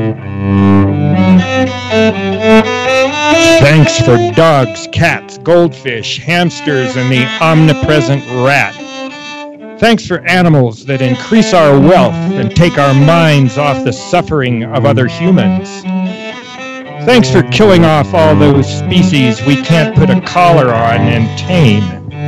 Thanks for dogs, cats, goldfish, hamsters, and the omnipresent rat. Thanks for animals that increase our wealth and take our minds off the suffering of other humans. Thanks for killing off all those species we can't put a collar on and tame.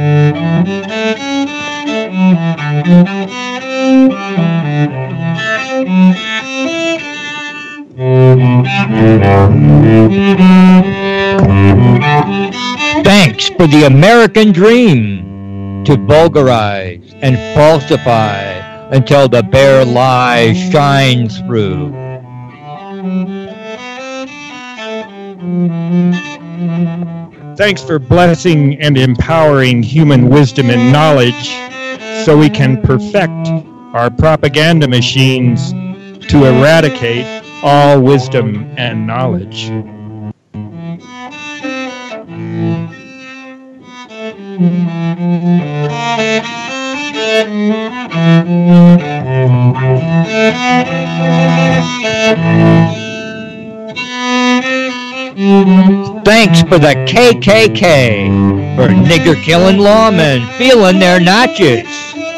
Thanks for the American dream, to vulgarize and falsify until the bare lie shines through. Thanks for blessing and empowering human wisdom and knowledge so we can perfect our propaganda machines to eradicate all wisdom and knowledge. Thanks for the K K K, for nigger-killing lawmen feeling their notches.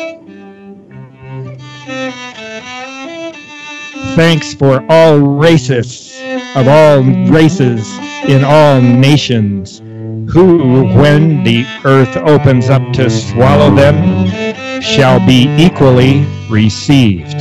Thanks for all racists of all races in all nations, who, when the earth opens up to swallow them, shall be equally received.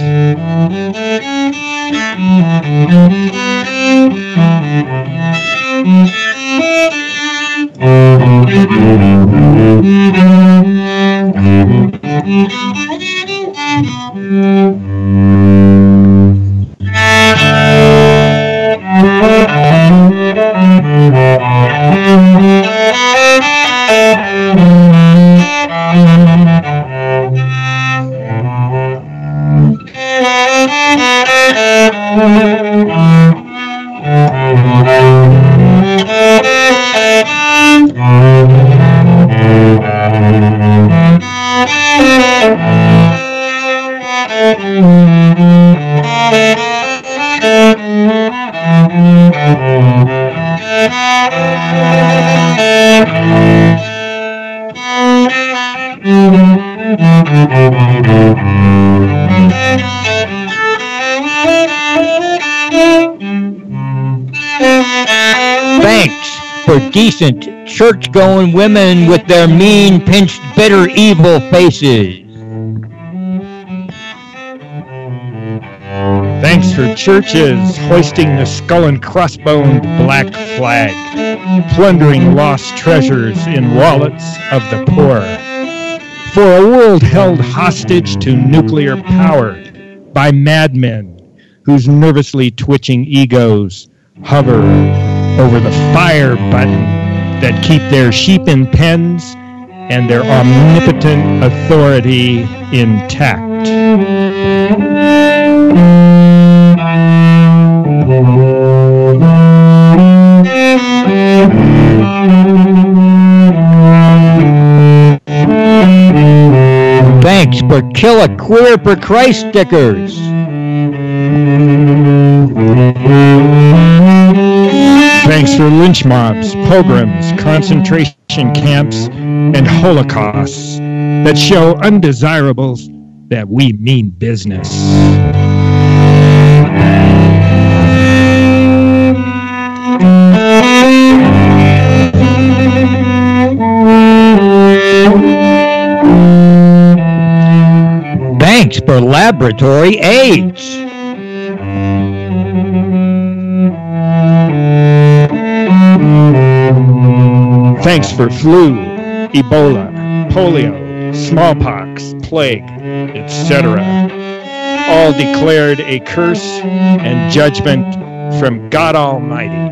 Thanks for decent church-going women with their mean, pinched, bitter, evil faces. Thanks for churches hoisting the skull and crossboned black flag, plundering lost treasures in wallets of the poor. For a world held hostage to nuclear power by madmen whose nervously twitching egos hover over the fire button that keep their sheep in pens and their omnipotent authority intact. Thanks for Kill a Queer for Christ stickers. Thanks for lynch mobs, pogroms, concentration camps, and holocausts that show undesirables that we mean business. Thanks for laboratory aids. Thanks for flu, Ebola, polio, smallpox, plague, et cetera, all declared a curse and judgment from God Almighty.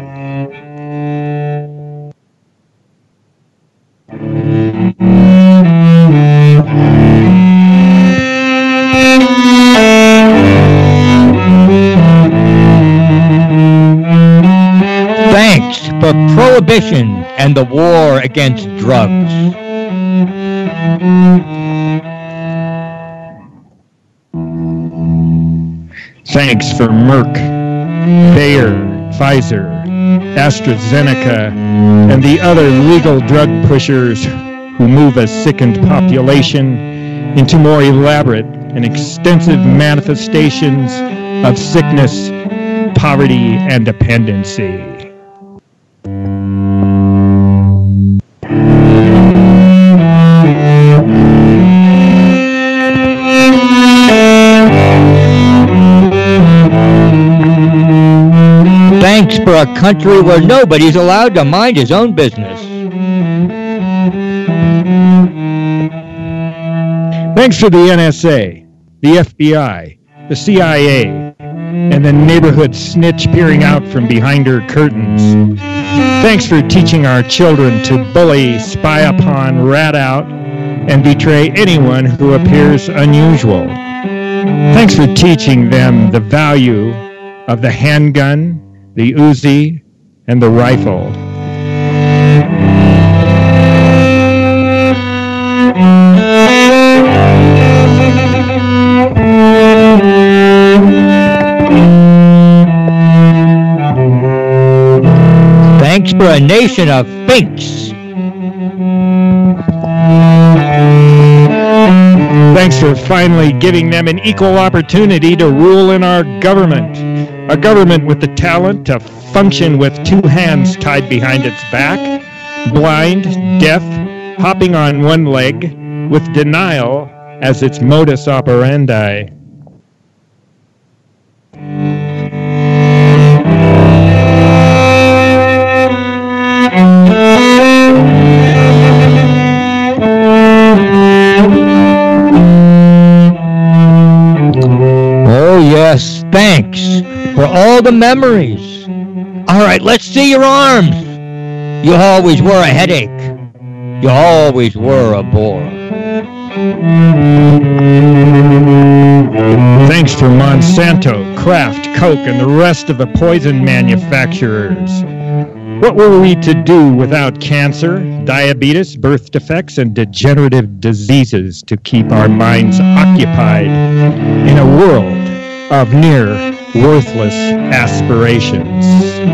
Thanks for prohibition and the war against drugs. Thanks for Merck, Bayer, Pfizer, AstraZeneca, and the other legal drug pushers who move a sickened population into more elaborate and extensive manifestations of sickness, poverty, and dependency. Thanks for a country where nobody's allowed to mind his own business. Thanks for the N S A, the F B I, the C I A, and the neighborhood snitch peering out from behind her curtains. Thanks for teaching our children to bully, spy upon, rat out, and betray anyone who appears unusual. Thanks for teaching them the value of the handgun, the Uzi, and the rifle. Thanks for a nation of finks. Thanks for finally giving them an equal opportunity to rule in our government. A government with the talent to function with two hands tied behind its back, blind, deaf, hopping on one leg, with denial as its modus operandi. Oh yes, thanks for all the memories. All right, let's see your arms. You always were a headache. You always were a bore. Thanks for Monsanto, Kraft, Coke, and the rest of the poison manufacturers. What were we to do without cancer, diabetes, birth defects, and degenerative diseases to keep our minds occupied in a world of near worthless aspirations?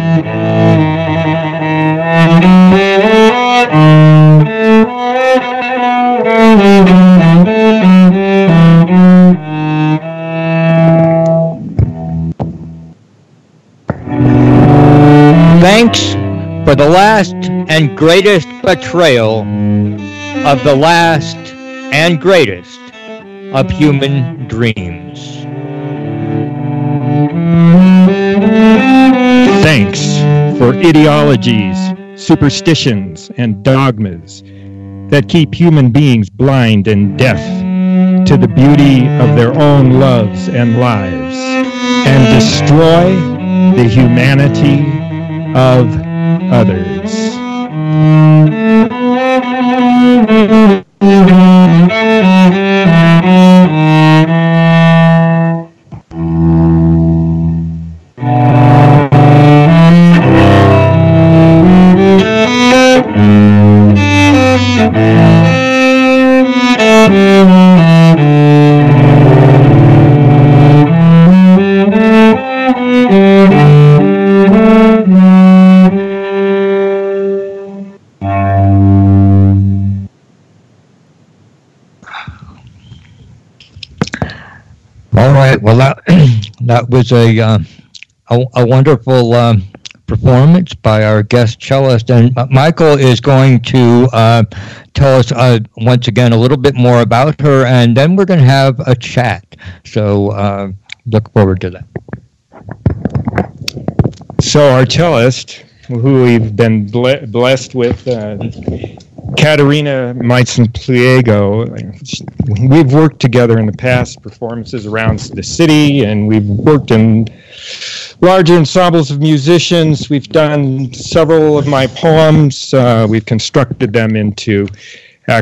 Thanks for the last and greatest betrayal of the last and greatest of human dreams. Thanks for ideologies, superstitions, and dogmas that keep human beings blind and deaf to the beauty of their own loves and lives and destroy the humanity of others. Well, that that was a uh, a, a wonderful um, performance by our guest cellist, and uh, Michael is going to uh, tell us uh, once again a little bit more about her, and then we're going to have a chat. So uh, look forward to that. So our cellist, who we've been ble- blessed with, uh, Katerina Meitzen-Pliego. We've worked together in the past, performances around the city, and we've worked in larger ensembles of musicians. We've done several of my poems. Uh, we've constructed them into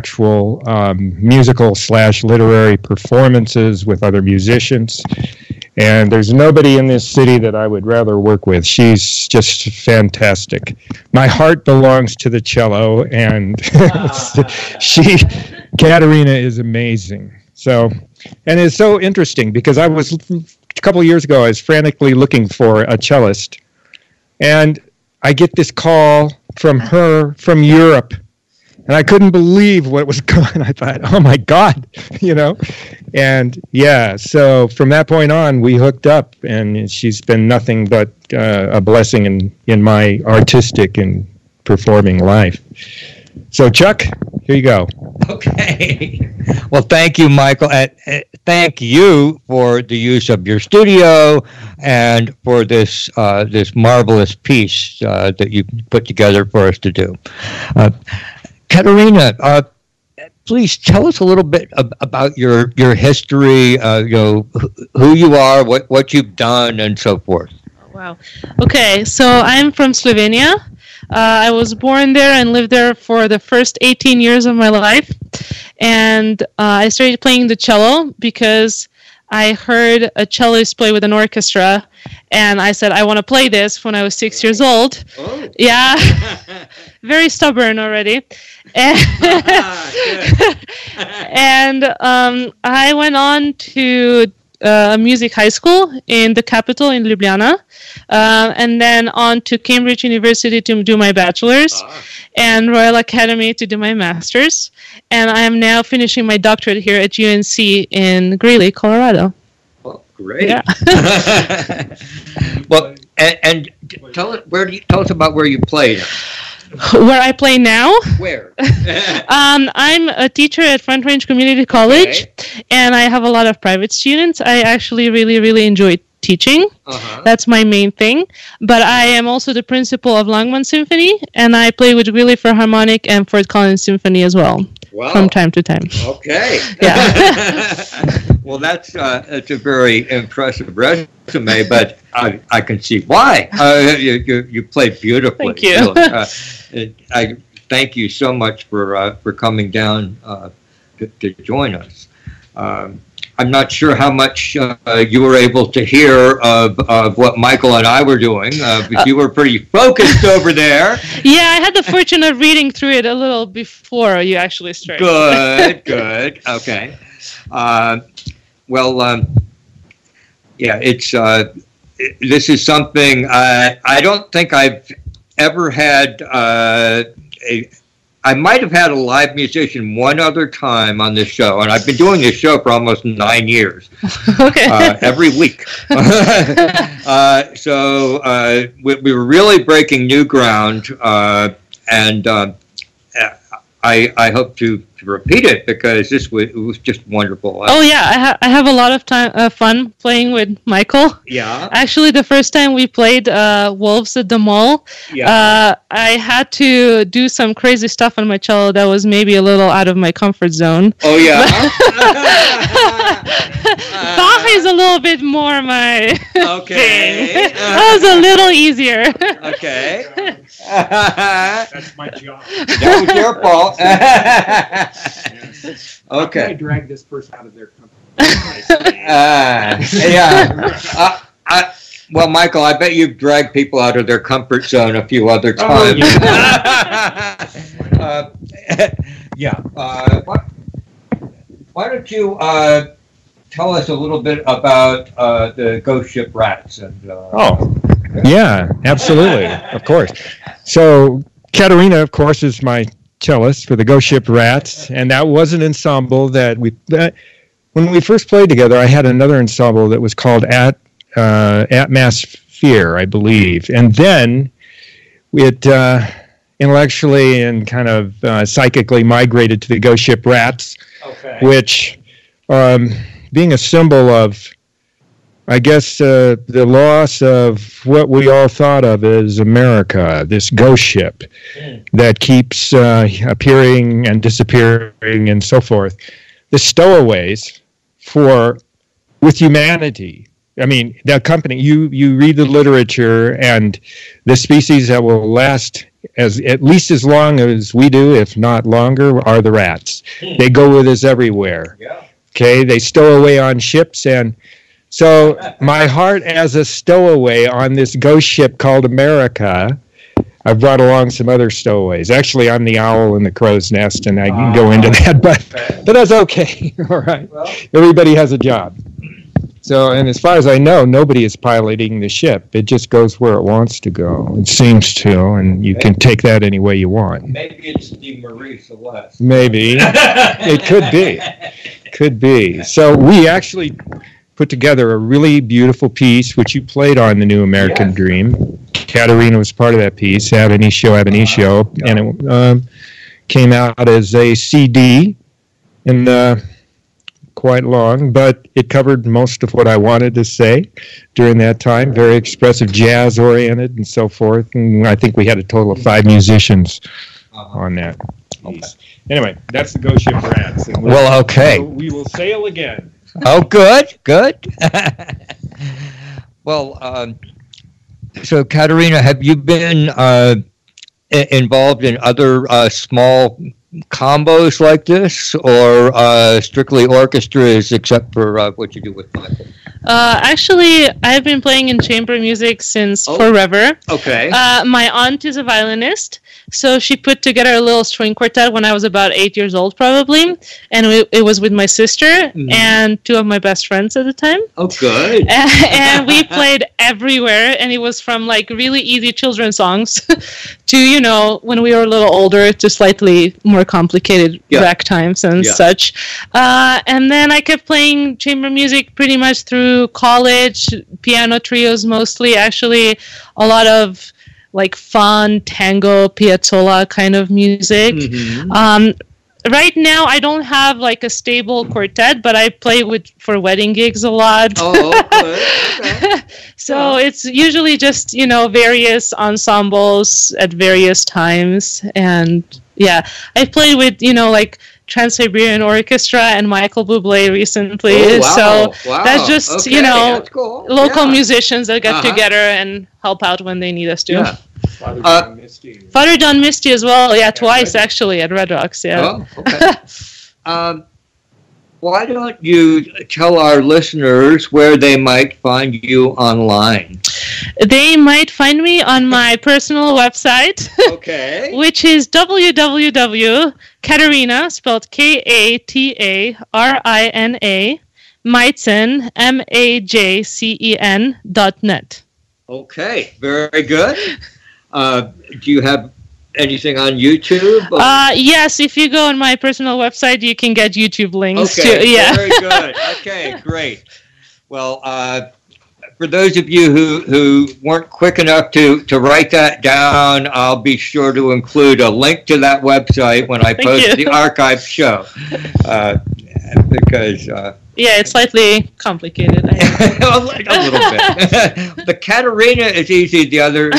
actual um, musical slash literary performances with other musicians. And there's nobody in this city that I would rather work with. She's just fantastic. My heart belongs to the cello, and she, Katerina, is amazing. So, and it's so interesting because I was, a couple of years ago, I was frantically looking for a cellist. And I get this call from her from Europe. And I couldn't believe what was going. I thought, oh my God, you know, and yeah. So from that point on, we hooked up, and she's been nothing but uh, a blessing in in my artistic and performing life. So Chuck, here you go. Okay. Well, thank you, Michael. Uh, uh, thank you for the use of your studio and for this uh, this marvelous piece uh, that you put together for us to do. Uh, Katerina, uh, please tell us a little bit ab- about your your history. Uh, you know, wh- who you are, what what you've done, and so forth. Wow. Okay, so I'm from Slovenia. Uh, I was born there and lived there for the first eighteen years of my life, and uh, I started playing the cello because I heard a cellist play with an orchestra, and I said, I want to play this when I was six years old. Oh. Yeah, very stubborn already. And, and um, I went on to uh, music high school in the capital in Ljubljana, uh, and then on to Cambridge University to do my bachelor's, ah. and Royal Academy to do my master's. And I am now finishing my doctorate here at U N C in Greeley, Colorado. Well, great. Yeah. Well, and, and tell us where do you tell us about where you played. Where I play now? Where? um, I'm a teacher at Front Range Community College, okay. And I have a lot of private students. I actually really, really enjoy teaching. Uh-huh. That's my main thing. But I am also the principal of Longman Symphony, and I play with Greeley Philharmonic and Fort Collins Symphony as well. Wow. From time to time. Okay. Yeah. Well, that's uh, that's a very impressive resume, but I I can see why. Uh, you, you you played beautifully. Thank you. Uh, it, I thank you so much for uh, for coming down uh, to, to join us. Um, I'm not sure how much uh, you were able to hear of, of what Michael and I were doing, uh, but you were pretty focused over there. Yeah, I had the fortune of reading through it a little before you actually started. Good, good. Okay. Uh, well, um, yeah, it's uh, it, this is something I, I don't think I've ever had uh, a I might have had a live musician one other time on this show, and I've been doing this show for almost nine years. Okay. Uh, every week. uh, so uh, we, we were really breaking new ground, uh, and uh, I, I hope to, to repeat it because this was, it was just wonderful. Oh yeah, I, ha- I have a lot of time uh, fun playing with Michael. Yeah. Actually, the first time we played uh, Wolves at the Mall, yeah. uh, I had to do some crazy stuff on my cello that was maybe a little out of my comfort zone. Oh yeah. Bach is a little bit more my okay. thing. That was a little easier. Okay. That's my job. That was your fault. Yes. Okay. How can I drag this person out of their company? uh, yeah. Uh, I, well, Michael, I bet you've dragged people out of their comfort zone a few other times. Oh, yeah. uh, yeah. Uh, why, why don't you uh, tell us a little bit about uh, the Ghost Ship Rats? And, uh, oh, yeah, absolutely. Of course. So, Katerina, of course, is my cellist for the Ghost Ship Rats, and that was an ensemble that we that, when we first played together. I had another ensemble that was called At uh, Atmosphere, I believe, and then it uh, intellectually and kind of uh, psychically migrated to the Ghost Ship Rats, okay. which, um, being a symbol of, I guess, uh, the loss of what we all thought of as America, this ghost ship mm. that keeps uh, appearing and disappearing and so forth. The stowaways for with humanity. I mean, the company, you, you read the literature, and the species that will last as at least as long as we do, if not longer, are the rats. Mm. They go with us everywhere. Yeah. Okay, they stow away on ships, and So my heart as a stowaway on this ghost ship called America. I've brought along some other stowaways. Actually, I'm the owl in the crow's nest, and I can go into that, but but that's okay. All right. Well, everybody has a job. So, and as far as I know, nobody is piloting the ship. It just goes where it wants to go. It seems to, and you can take that any way you want. Maybe it's the Marie Celeste. Maybe. It could be. Could be. So we actually put together a really beautiful piece, which you played on the New American yes. Dream. Katerina was part of that piece, Ab Initio, Ab Initio, uh, and it um, came out as a C D, and uh, quite long, but it covered most of what I wanted to say during that time. Very expressive, jazz-oriented, and so forth. And I think we had a total of five musicians uh-huh. on that piece. Okay. Anyway, that's the Ghost Ship Rats. We'll, well, okay. We'll, we will sail again. Oh, good, good. Well, um, so Katerina, have you been uh, I- involved in other uh, small combos like this, or uh, strictly orchestras, except for uh, what you do with Michael? Uh, actually, I've been playing in chamber music since oh. forever. Okay. Uh, my aunt is a violinist, so she put together a little string quartet when I was about eight years old, probably, and it, it was with my sister mm-hmm. and two of my best friends at the time. Oh, good. And we played everywhere, and it was from like really easy children's songs to, you know, when we were a little older, to slightly more complicated yeah. ragtimes and yeah. such. Uh, and then I kept playing chamber music pretty much through college, piano trios mostly, actually a lot of like fun tango, piazzolla kind of music. Mm-hmm. Um, right now I don't have like a stable quartet, but I play with for wedding gigs a lot. Oh, okay. Okay. So yeah. It's usually just, you know, various ensembles at various times. And yeah, I've played with, you know, like Trans-Siberian Orchestra and Michael Bublé recently. Oh, wow. So wow. that's just, okay. you know, cool. local yeah. musicians that get uh-huh. together and help out when they need us to. Yeah. Father uh, John Misty. Father John Misty as well, yeah, yeah twice Red actually at Red Rocks, yeah. Oh, okay. um, why don't you tell our listeners where they might find you online? They might find me on my personal website, okay, which is w w w dot Katerina, spelled K A T A R I N A, Majcen, M A J C E N, dot net. Okay, very good. Uh, do you have anything on YouTube? Uh, yes, if you go on my personal website, you can get YouTube links. Okay, to, yeah. very good. Okay, great. Well, uh, for those of you who, who weren't quick enough to, to write that down, I'll be sure to include a link to that website when I post the archived show. Uh, because... Uh, yeah, it's slightly complicated. I a little bit. The Katerina is easy. The other...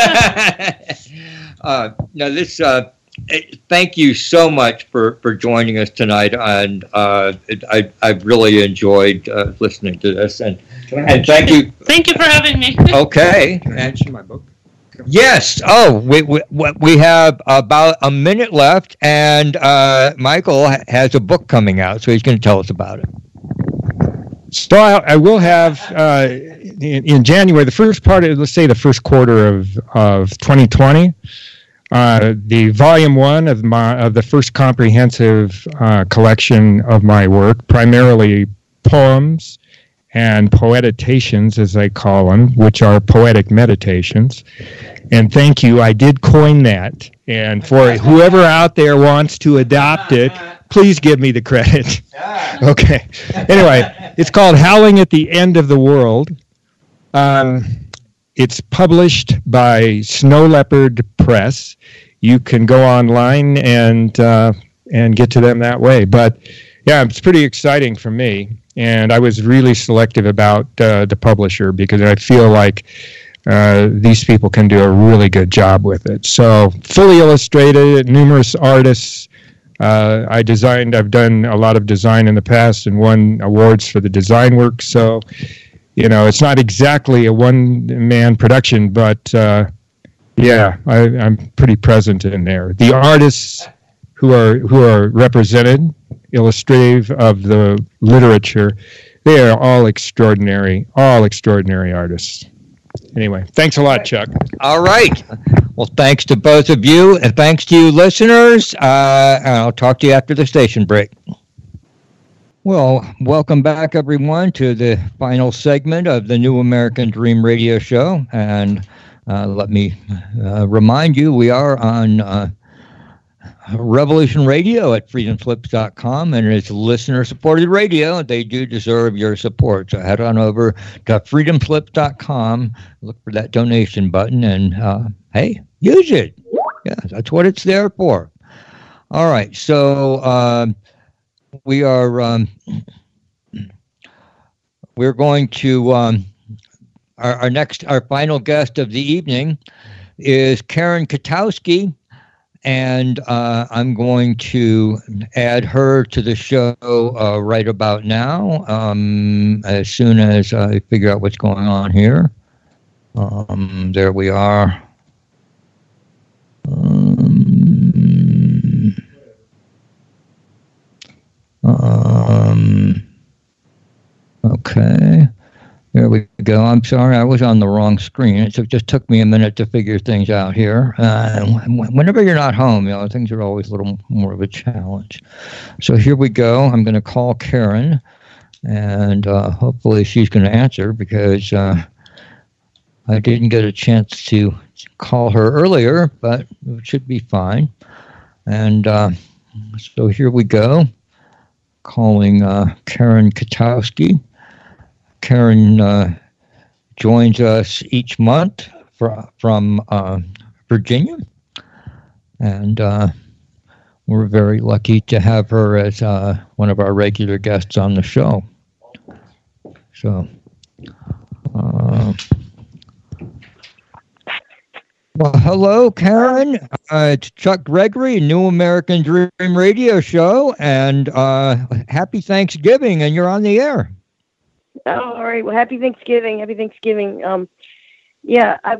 uh, now, this... Uh, thank you so much for, for joining us tonight, and uh, it, I I've really enjoyed uh, listening to this, and and thank you. Thank you for having me. Okay. Can I mention my book? Yes. Oh, we we we have about a minute left, and uh, Michael has a book coming out, so he's going to tell us about it. So I, I will have uh, in, in January, the first part of, let's say, the first quarter of of twenty twenty. Uh, the volume one of my of the first comprehensive uh, collection of my work, primarily poems and poetitations, as I call them, which are poetic meditations. And thank you, I did coin that. And for whoever out there wants to adopt it, please give me the credit. Okay. Anyway, it's called Howling at the End of the World. Um, It's published by Snow Leopard Press. You can go online and uh, and get to them that way. But yeah, it's pretty exciting for me. And I was really selective about uh, the publisher because I feel like uh, these people can do a really good job with it. So fully illustrated, numerous artists. Uh, I designed. I've done a lot of design in the past and won awards for the design work. So. You know, it's not exactly a one-man production, but uh, yeah, I, I'm pretty present in there. The artists who are who are represented, illustrative of the literature, They are all extraordinary, all extraordinary artists. Anyway, thanks a lot, Chuck. All right. Well, thanks to both of you, and thanks to you listeners. Uh, and I'll talk to you after the station break. Well, welcome back, everyone, to the final segment of the New American Dream radio show. And uh, let me uh, remind you, we are on uh, Revolution Radio at freedom flips dot com, and it's listener-supported radio. They do deserve your support. So head on over to freedom flips dot com, look for that donation button, and, uh, hey, use it. Yeah, that's what it's there for. All right, so... Uh, We are um, we're going to um, our, our next our final guest of the evening is Karen Katowski, and uh, I'm going to add her to the show uh, right about now um, as soon as I figure out what's going on here. Um, there we are. Um, Um, okay, there we go. I'm sorry, I was on the wrong screen. It just took me a minute to figure things out here. Uh, whenever you're not home, you know, things are always a little more of a challenge. So here we go. I'm going to call Karen, and uh, hopefully she's going to answer, because uh, I didn't get a chance to call her earlier, but it should be fine. And uh, so here we go. Calling uh, Karen Katowski. Karen uh, joins us each month fr- from uh, Virginia, and uh, we're very lucky to have her as uh, one of our regular guests on the show. So, uh, well, hello, Karen. Uh, it's Chuck Gregory, New American Dream Radio Show, and uh, happy Thanksgiving, and you're on the air. Oh, all right. Well, happy Thanksgiving. Happy Thanksgiving. Um, yeah, I,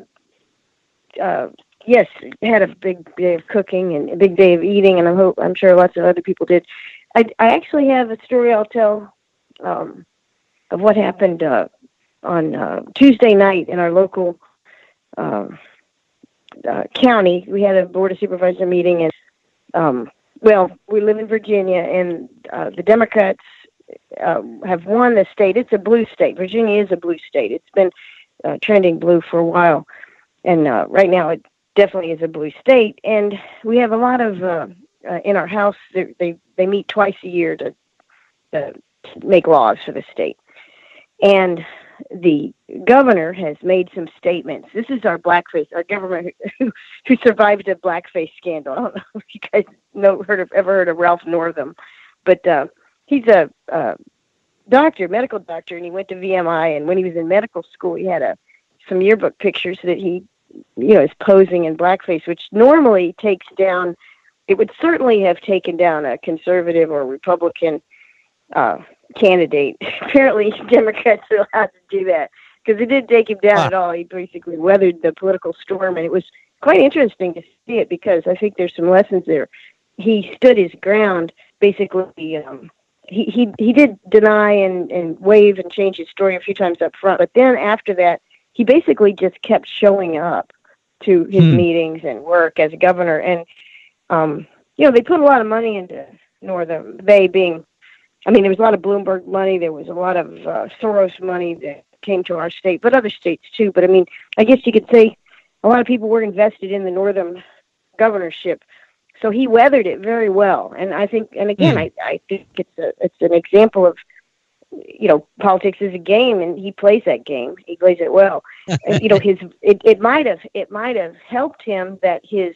uh, yes, had a big day of cooking and a big day of eating, and I hope, I'm sure lots of other people did. I, I actually have a story I'll tell um, of what happened uh, on uh, Tuesday night in our local um, uh, county. We had a Board of Supervisor meeting, and, um, well, we live in Virginia, and uh, the Democrats uh, have won the state. It's a blue state. Virginia is a blue state. It's been uh, trending blue for a while, and uh, right now it definitely is a blue state. And we have a lot of, uh, uh, in our House, they, they they meet twice a year to, to make laws for the state. And the governor has made some statements. This is our blackface, our government who, who survived a blackface scandal. I don't know if you guys know, heard of, ever heard of Ralph Northam, but uh, he's a uh, doctor, medical doctor, and he went to V M I. And when he was in medical school, he had a some yearbook pictures that he, you know, is posing in blackface, which normally takes down. It would certainly have taken down a conservative or Republican uh, candidate. Apparently, Democrats are allowed to do that because it didn't take him down ah. at all. He basically weathered the political storm, and it was quite interesting to see it because I think there's some lessons there. He stood his ground. Basically, um, he, he he did deny and, and waive and change his story a few times up front, but then after that, he basically just kept showing up to his hmm. meetings and work as a governor. And, um, you know, they put a lot of money into Northam, they being, I mean, there was a lot of Bloomberg money. There was a lot of uh, Soros money that came to our state, but other states too. But I mean, I guess you could say a lot of people were invested in the Northam governorship. So he weathered it very well. And I think, and again, mm. I, I think it's a, it's an example of, you know, politics is a game, and he plays that game. He plays it well. And, you know, his, it, it might have, it might have helped him that his,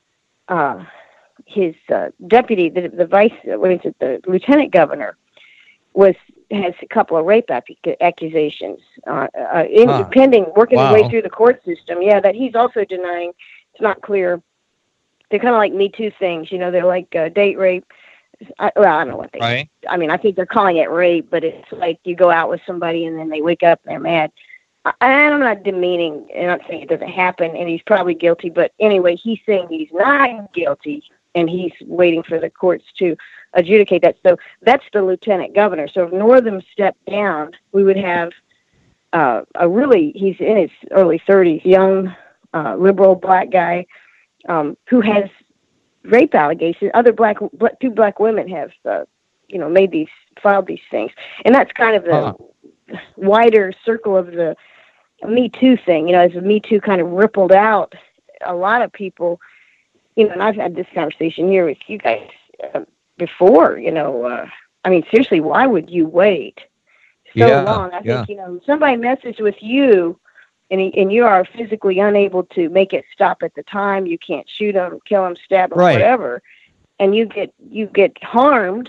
uh, his uh, deputy, the, the vice, what is it, the lieutenant governor, was has a couple of rape ac- accusations, uh, uh, in, ah. pending, working wow. his way through the court system. Yeah, that he's also denying. It's not clear. They're kind of like Me Too things, you know. They're like uh, date rape. I, well, I don't know what they. Right. I mean, I think they're calling it rape, but it's like you go out with somebody and then they wake up and they're mad. I, I'm not demeaning. I'm not saying it doesn't happen, and he's probably guilty. But anyway, he's saying he's not guilty. and he's waiting for the courts to adjudicate that. So that's the lieutenant governor. So if Northam stepped down, we would have uh, a really, he's in his early thirties, young, uh, liberal black guy um, who has rape allegations. Other black, two black women have, uh, you know, made these, filed these things. And that's kind of the uh-huh. wider circle of the Me Too thing. You know, as the Me Too kind of rippled out, a lot of people, you know, and I've had this conversation here with you guys uh, before, you know, uh, I mean, seriously, why would you wait so yeah, long? I yeah. think, you know, somebody messaged with you and and you are physically unable to make it stop at the time. You can't shoot them, kill them, stab them, right. whatever. And you get, you get harmed.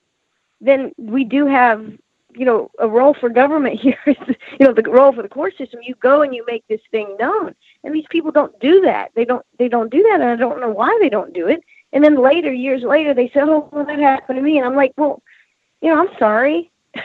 Then we do have, you know, a role for government here. You know, the role for the court system. You go and you make this thing known. And these people don't do that. They don't, they don't do that. And I don't know why they don't do it. And then later, years later, they say, oh, well, that happened to me. And I'm like, well, you know, I'm sorry.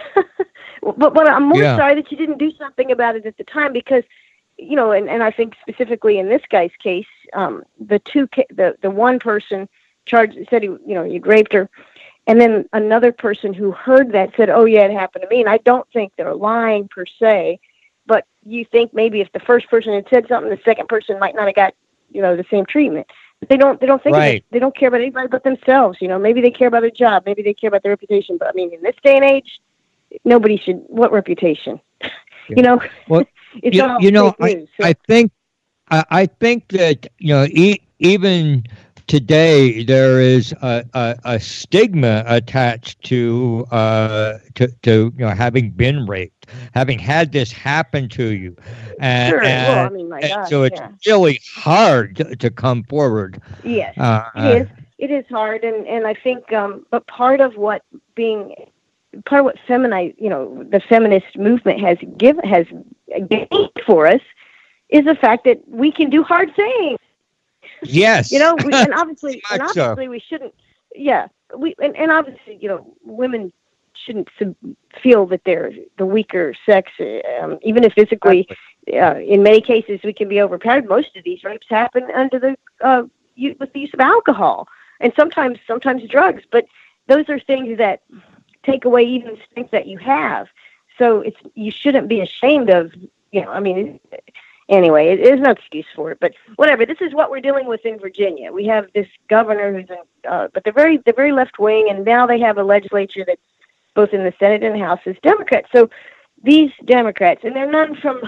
but but I'm more yeah. sorry that you didn't do something about it at the time because, you know, and, and I think specifically in this guy's case, um, the two, the, the one person charged, said he, you know, he'd raped her. And then another person who heard that said, oh, yeah, it happened to me. And I don't think they're lying per se, but you think maybe if the first person had said something, the second person might not have got, you know, the same treatment. But they don't, they don't think right. of it. They don't care about anybody but themselves. You know, maybe they care about their job. Maybe they care about their reputation. But I mean, in this day and age, nobody should, what reputation? Yeah. You know, well, it's you, all you know, fake news, I, so. I think, I, I think that, you know, e- even today there is a, a, a stigma attached to, uh, to, to, you know, having been raped, having had this happen to you. And, sure. and, well, I mean, my and God, so it's yeah. really hard to, to come forward. Yes, uh, it is. It is hard. And, and I think, um, but part of what being, part of what feminine, you know, the feminist movement has given, has gained for us is the fact that we can do hard things. Yes. You know, we, and obviously, and obviously so. we shouldn't, yeah, we, and, and obviously, you know, women shouldn't sub- feel that they're the weaker sex, um, even if physically, uh, in many cases, we can be overpowered. Most of these rapes happen under the, uh, u- with the use of alcohol and sometimes, sometimes drugs, but those are things that take away even the strength that you have. So it's, you shouldn't be ashamed of, you know, I mean, anyway, it, there's no excuse for it, but whatever. This is what we're dealing with in Virginia. We have this governor who's, in, uh, but they're very, they're very left wing, and now they have a legislature that's both in the Senate and the House is Democrats. So these Democrats, and they're none from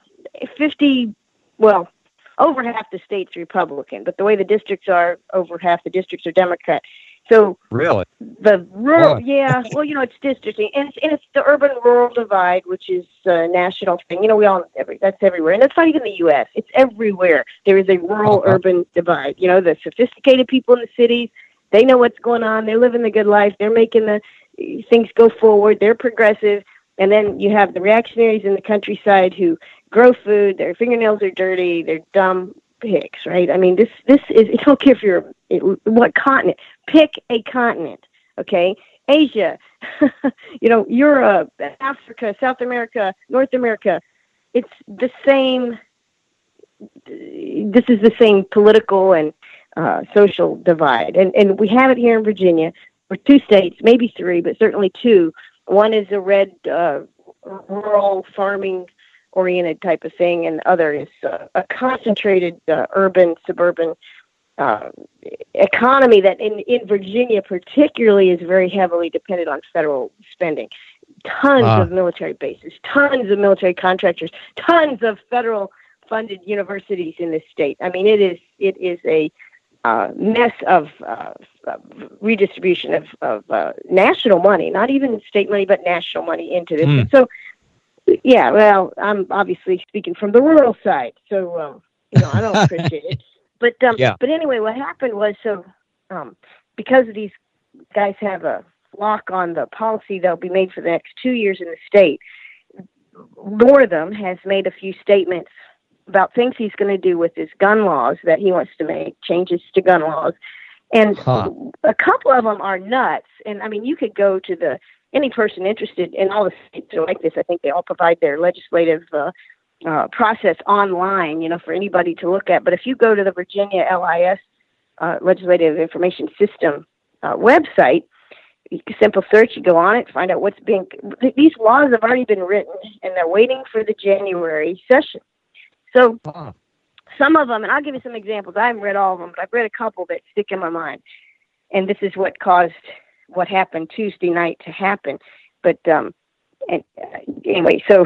fifty, well, over half the state's Republican, but the way the districts are, over half the districts are Democrat. So really, the rural, oh. yeah, well, you know, it's districting, and it's, and it's the urban-rural divide, which is a national thing. You know, we all every that's everywhere, and that's not even the U S. It's everywhere. There is a rural-urban divide. You know, the sophisticated people in the cities, they know what's going on. They're living the good life. They're making the things go forward. They're progressive, and then you have the reactionaries in the countryside who grow food. Their fingernails are dirty. They're dumb pigs, right? I mean, this this is. I don't care if you're what continent. Pick a continent, okay? Asia, you know, Europe, Africa, South America, North America. It's the same. This is the same political and uh, social divide, and and we have it here in Virginia. We're two states, maybe three, but certainly two. One is a red, uh, rural farming oriented type of thing, and the other is uh, a concentrated uh, urban suburban uh, economy that in, in Virginia particularly is very heavily dependent on federal spending. Tons uh. of military bases, tons of military contractors, tons of federal funded universities in this state. I mean, it is it is a uh, mess of uh, redistribution of, of uh, national money, not even state money, but national money into this. Mm. So, yeah, well, I'm obviously speaking from the rural side, so um, you know I don't appreciate it. But um, yeah. but anyway, what happened was so um, because these guys have a lock on the policy that'll be made for the next two years in the state. Northam has made a few statements about things he's going to do with his gun laws that he wants to make changes to gun laws, and huh. a couple of them are nuts. And I mean, you could go to the any person interested in all the states are like this. I think they all provide their legislative uh, uh, process online, you know, for anybody to look at. But if you go to the Virginia L I S uh, Legislative Information System uh, website. Simple search, you go on it, find out what's being. These laws have already been written, and they're waiting for the January session. So uh-huh. some of them, and I'll give you some examples. I haven't read all of them, but I've read a couple that stick in my mind. And this is what caused what happened Tuesday night to happen. But um, and, uh, anyway, so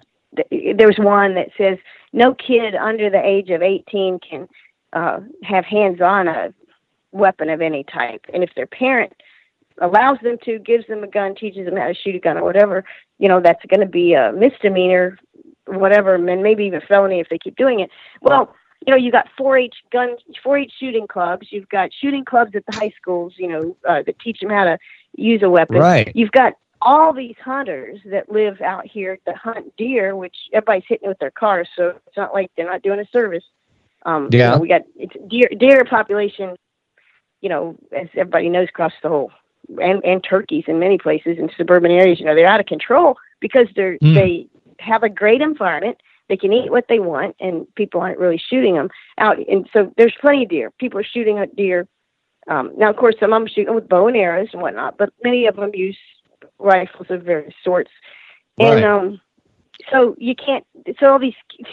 th- there's one that says no kid under the age of eighteen can uh, have hands on a weapon of any type, and if their parent allows them to, gives them a gun, teaches them how to shoot a gun or whatever, you know, that's going to be a misdemeanor, whatever, and maybe even felony if they keep doing it. Well, you know, you got four H gun, four H shooting clubs. You've got shooting clubs at the high schools, you know, uh, that teach them how to use a weapon. Right. You've got all these hunters that live out here that hunt deer, which everybody's hitting with their cars, so it's not like they're not doing a service. Um, yeah. You know, we got it's deer, deer population, you know, as everybody knows, across the whole. And, and turkeys in many places in suburban areas, you know, they're out of control because they're mm. they have a great environment. They can eat what they want, and people aren't really shooting them out. And so there's plenty of deer. People are shooting at deer. Um, now, of course, some of them shoot with bow and arrows and whatnot, but many of them use rifles of various sorts. Right. And um, so you can't. So all these.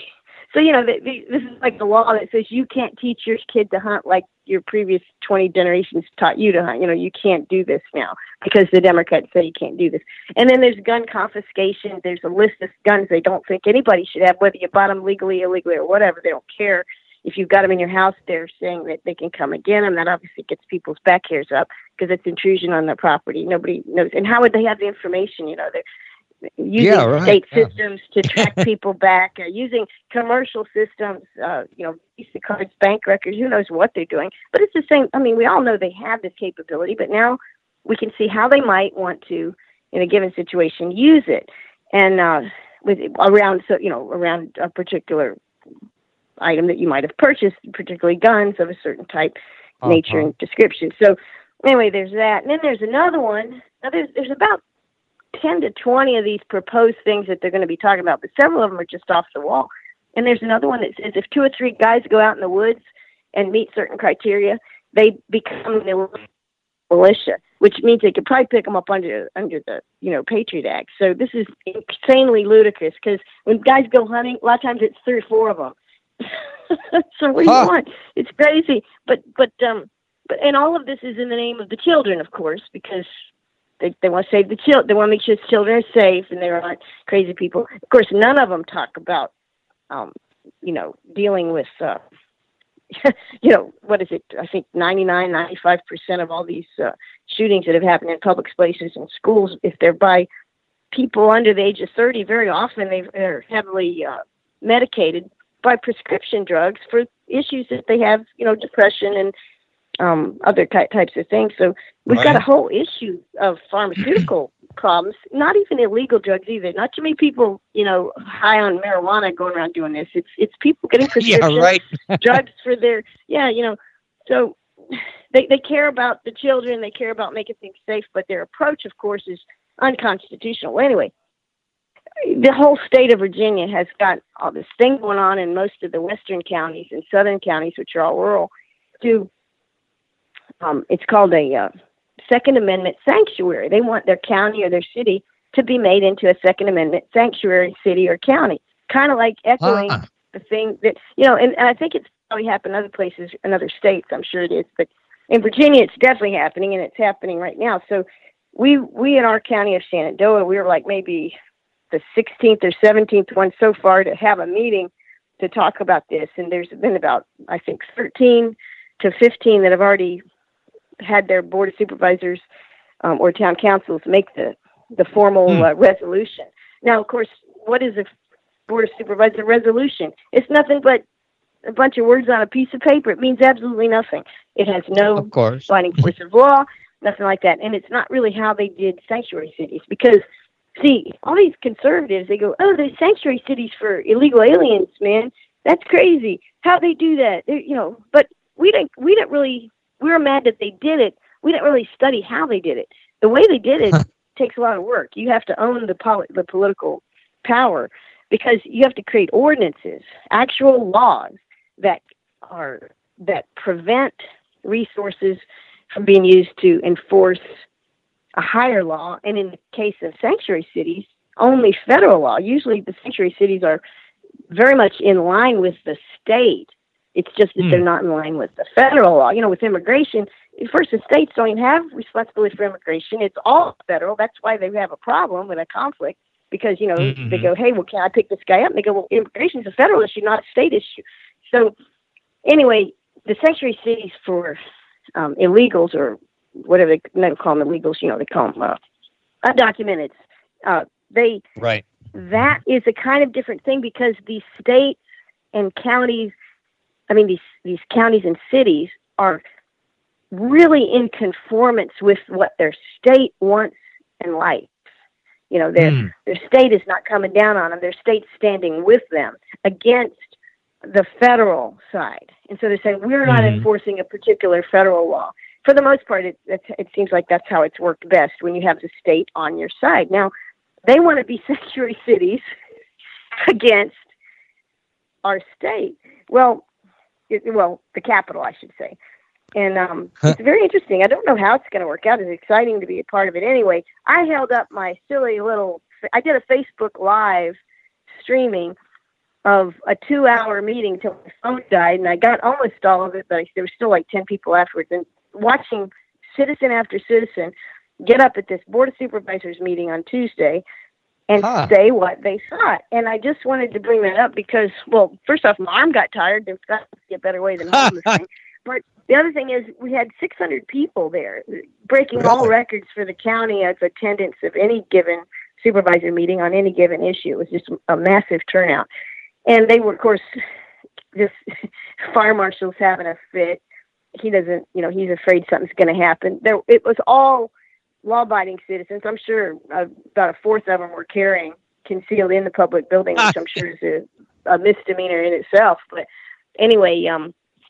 So you know, the, the, this is like the law that says you can't teach your kid to hunt like your previous twenty generations taught you to hunt. You know, you can't do this now because the Democrats say you can't do this. And then there's gun confiscation. There's a list of guns they don't think anybody should have, whether you bought them legally, illegally, or whatever. They don't care. If you've got them in your house, they're saying that they can come and get them. That obviously gets people's back hairs up because it's intrusion on their property. Nobody knows. And how would they have the information? You know, they're using yeah, right. state yeah. systems to track people back, uh, using commercial systems, uh, you know, Visa cards, bank records, who knows what they're doing. But it's the same. I mean, we all know they have this capability, but now we can see how they might want to, in a given situation, use it. And uh, with around, so you know, around a particular item that you might have purchased, particularly guns of a certain type, uh-huh. nature, and description. So anyway, there's that. And then there's another one. Now, there's there's about ten to twenty of these proposed things that they're going to be talking about, but several of them are just off the wall. And there's another one that says if two or three guys go out in the woods and meet certain criteria, they become the militia, which means they could probably pick them up under under the, you know, Patriot Act. So this is insanely ludicrous because when guys go hunting, a lot of times it's three or four of them. So what do huh. you want? It's crazy. But, but, um, but, and all of this is in the name of the children, of course, because They they want to save the children. They want to make sure the children are safe, and they're not crazy people. Of course, none of them talk about, um, you know, dealing with, uh, you know, what is it? I think ninety-nine, ninety-five percent of all these uh, shootings that have happened in public spaces and schools, if they're by people under the age of thirty, very often they are heavily uh, medicated by prescription drugs for issues that they have, you know, depression and um, other ty- types of things. So we've right. got a whole issue of pharmaceutical problems, not even illegal drugs either. Not too many people, you know, high on marijuana going around doing this. It's it's people getting prescription yeah, right. drugs for their, yeah, you know. So they, they care about the children. They care about making things safe, but their approach, of course, is unconstitutional. Well, anyway, the whole state of Virginia has got all this thing going on in most of the western counties and southern counties, which are all rural, to Um, it's called a uh, Second Amendment sanctuary. They want their county or their city to be made into a Second Amendment sanctuary city or county, kind of like echoing ah. the thing that, you know, and, and I think it's probably happened in other places, in other states, I'm sure it is, but in Virginia, it's definitely happening, and it's happening right now. So we, we in our county of Shenandoah, we were like maybe the sixteenth or seventeenth one so far to have a meeting to talk about this, and there's been about, I think, thirteen to fifteen that have already had their board of supervisors um, or town councils make the, the formal hmm. uh, resolution. Now, of course, what is a board of supervisor resolution? It's nothing but a bunch of words on a piece of paper. It means absolutely nothing. It has no of course. binding force of law, nothing like that. And it's not really how they did sanctuary cities because, see, all these conservatives, they go, oh, there's sanctuary cities for illegal aliens, man. That's crazy. How they do that? They're, you know, but we didn't, we didn't really, we were mad that they did it. We didn't really study how they did it. The way they did it huh. takes a lot of work. You have to own the poli- the political power because you have to create ordinances, actual laws that are that prevent resources from being used to enforce a higher law. And in the case of sanctuary cities, only federal law. Usually the sanctuary cities are very much in line with the state. It's just that mm. they're not in line with the federal law. You know, with immigration, first, the states don't even have responsibility for immigration. It's all federal. That's why they have a problem with a conflict, because, you know, mm-hmm. they go, hey, well, can I pick this guy up? And they go, well, immigration is a federal issue, not a state issue. So anyway, the sanctuary cities for um, illegals, or whatever they, they don't call them illegals, you know, they call them uh, undocumented. Uh, they, right. That is a kind of different thing, because these states and counties, I mean, these, these counties and cities are really in conformance with what their state wants and likes. You know, their mm. their state is not coming down on them. Their state's standing with them against the federal side. And so they say, we're not mm. enforcing a particular federal law. For the most part, it, it, it seems like that's how it's worked best, when you have the state on your side. Now, they want to be sanctuary cities against our state. Well, it, well, the capital, I should say. And um, huh. it's very interesting. I don't know how it's going to work out. It's exciting to be a part of it anyway. I held up my silly little, I did a Facebook Live streaming of a two-hour meeting until my phone died, and I got almost all of it, but I, there were still like ten people afterwards. And watching citizen after citizen get up at this Board of Supervisors meeting on Tuesday and huh. say what they thought. And I just wanted to bring that up because, well, first off, my arm got tired. There's got to be a better way than holding this thing. But the other thing is, we had six hundred people there, breaking really? all records for the county as attendance of any given supervisor meeting on any given issue. It was just a massive turnout. And they were, of course, this fire marshal's having a fit. He doesn't, you know, he's afraid something's going to happen. There, it was all law-abiding citizens. I'm sure uh, about a fourth of them were carrying concealed in the public building, which I'm sure is a, a misdemeanor in itself. But anyway, um,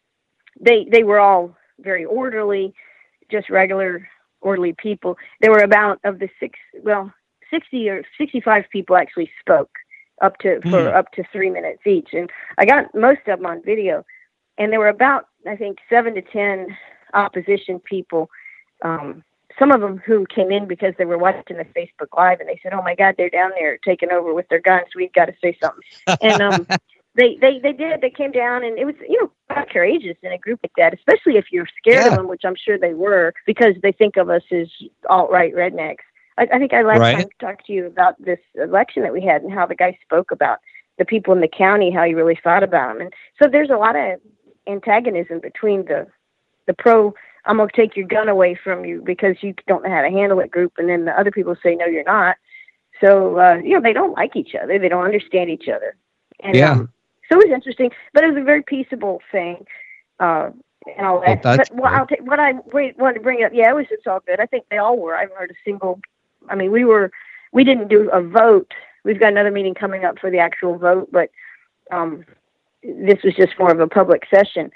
they they were all very orderly, just regular orderly people. There were about, of the six, well, sixty or sixty-five people actually spoke up to for mm. up to three minutes each, and I got most of them on video. And there were about, I think, seven to ten opposition people. Um, some of them who came in because they were watching the Facebook Live, and they said, "Oh my God, they're down there taking over with their guns. We've got to say something." And um, they, they, they did. They came down, and it was, you know, quite courageous in a group like that, especially if you're scared yeah. of them, which I'm sure they were, because they think of us as alt-right rednecks. I, I think I last right. time talked to you about this election that we had and how the guy spoke about the people in the county, how he really thought about them. And so there's a lot of antagonism between the the pro, I'm going to take your gun away from you because you don't know how to handle it group, and then the other people say, no, you're not. So, uh, you know, they don't like each other. They don't understand each other. And, yeah. Um, so it was interesting, but it was a very peaceable thing. Uh, and all that. Well, but what, I'll t- what I wait, wanted to bring up, yeah, it was just all good. I think they all were. I haven't heard a single, I mean, we were, we didn't do a vote. We've got another meeting coming up for the actual vote, but um, this was just more of a public session.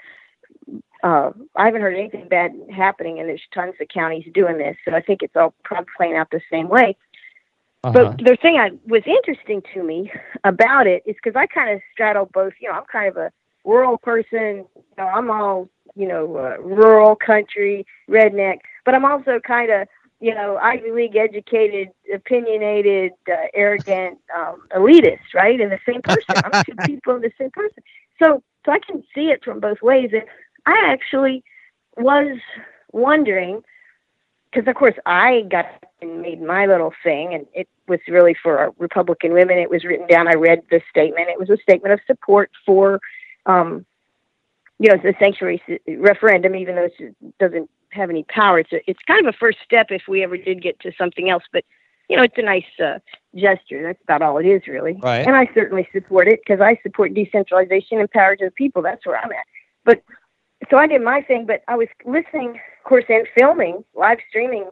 Uh, I haven't heard anything bad happening, and there's tons of counties doing this, so I think it's all probably playing out the same way. Uh-huh. But the thing I was interesting to me about it is because I kind of straddle both. You know, I'm kind of a rural person. You know, I'm all, you know, uh, rural, country, redneck, but I'm also kind of, you know, Ivy League educated, opinionated, uh, arrogant, um, elitist, right? And the same person. I'm two people in the same person. So, so I can see it from both ways. And I actually was wondering, because of course I got and made my little thing, and it was really for Republican women. It was written down. I read the statement. It was a statement of support for, um, you know, the sanctuary referendum, even though it doesn't have any power. It's a, it's kind of a first step if we ever did get to something else. But, you know, it's a nice uh, gesture. That's about all it is, really. Right. And I certainly support it because I support decentralization and power to the people. That's where I'm at. But so I did my thing, but I was listening, of course, and filming, live streaming,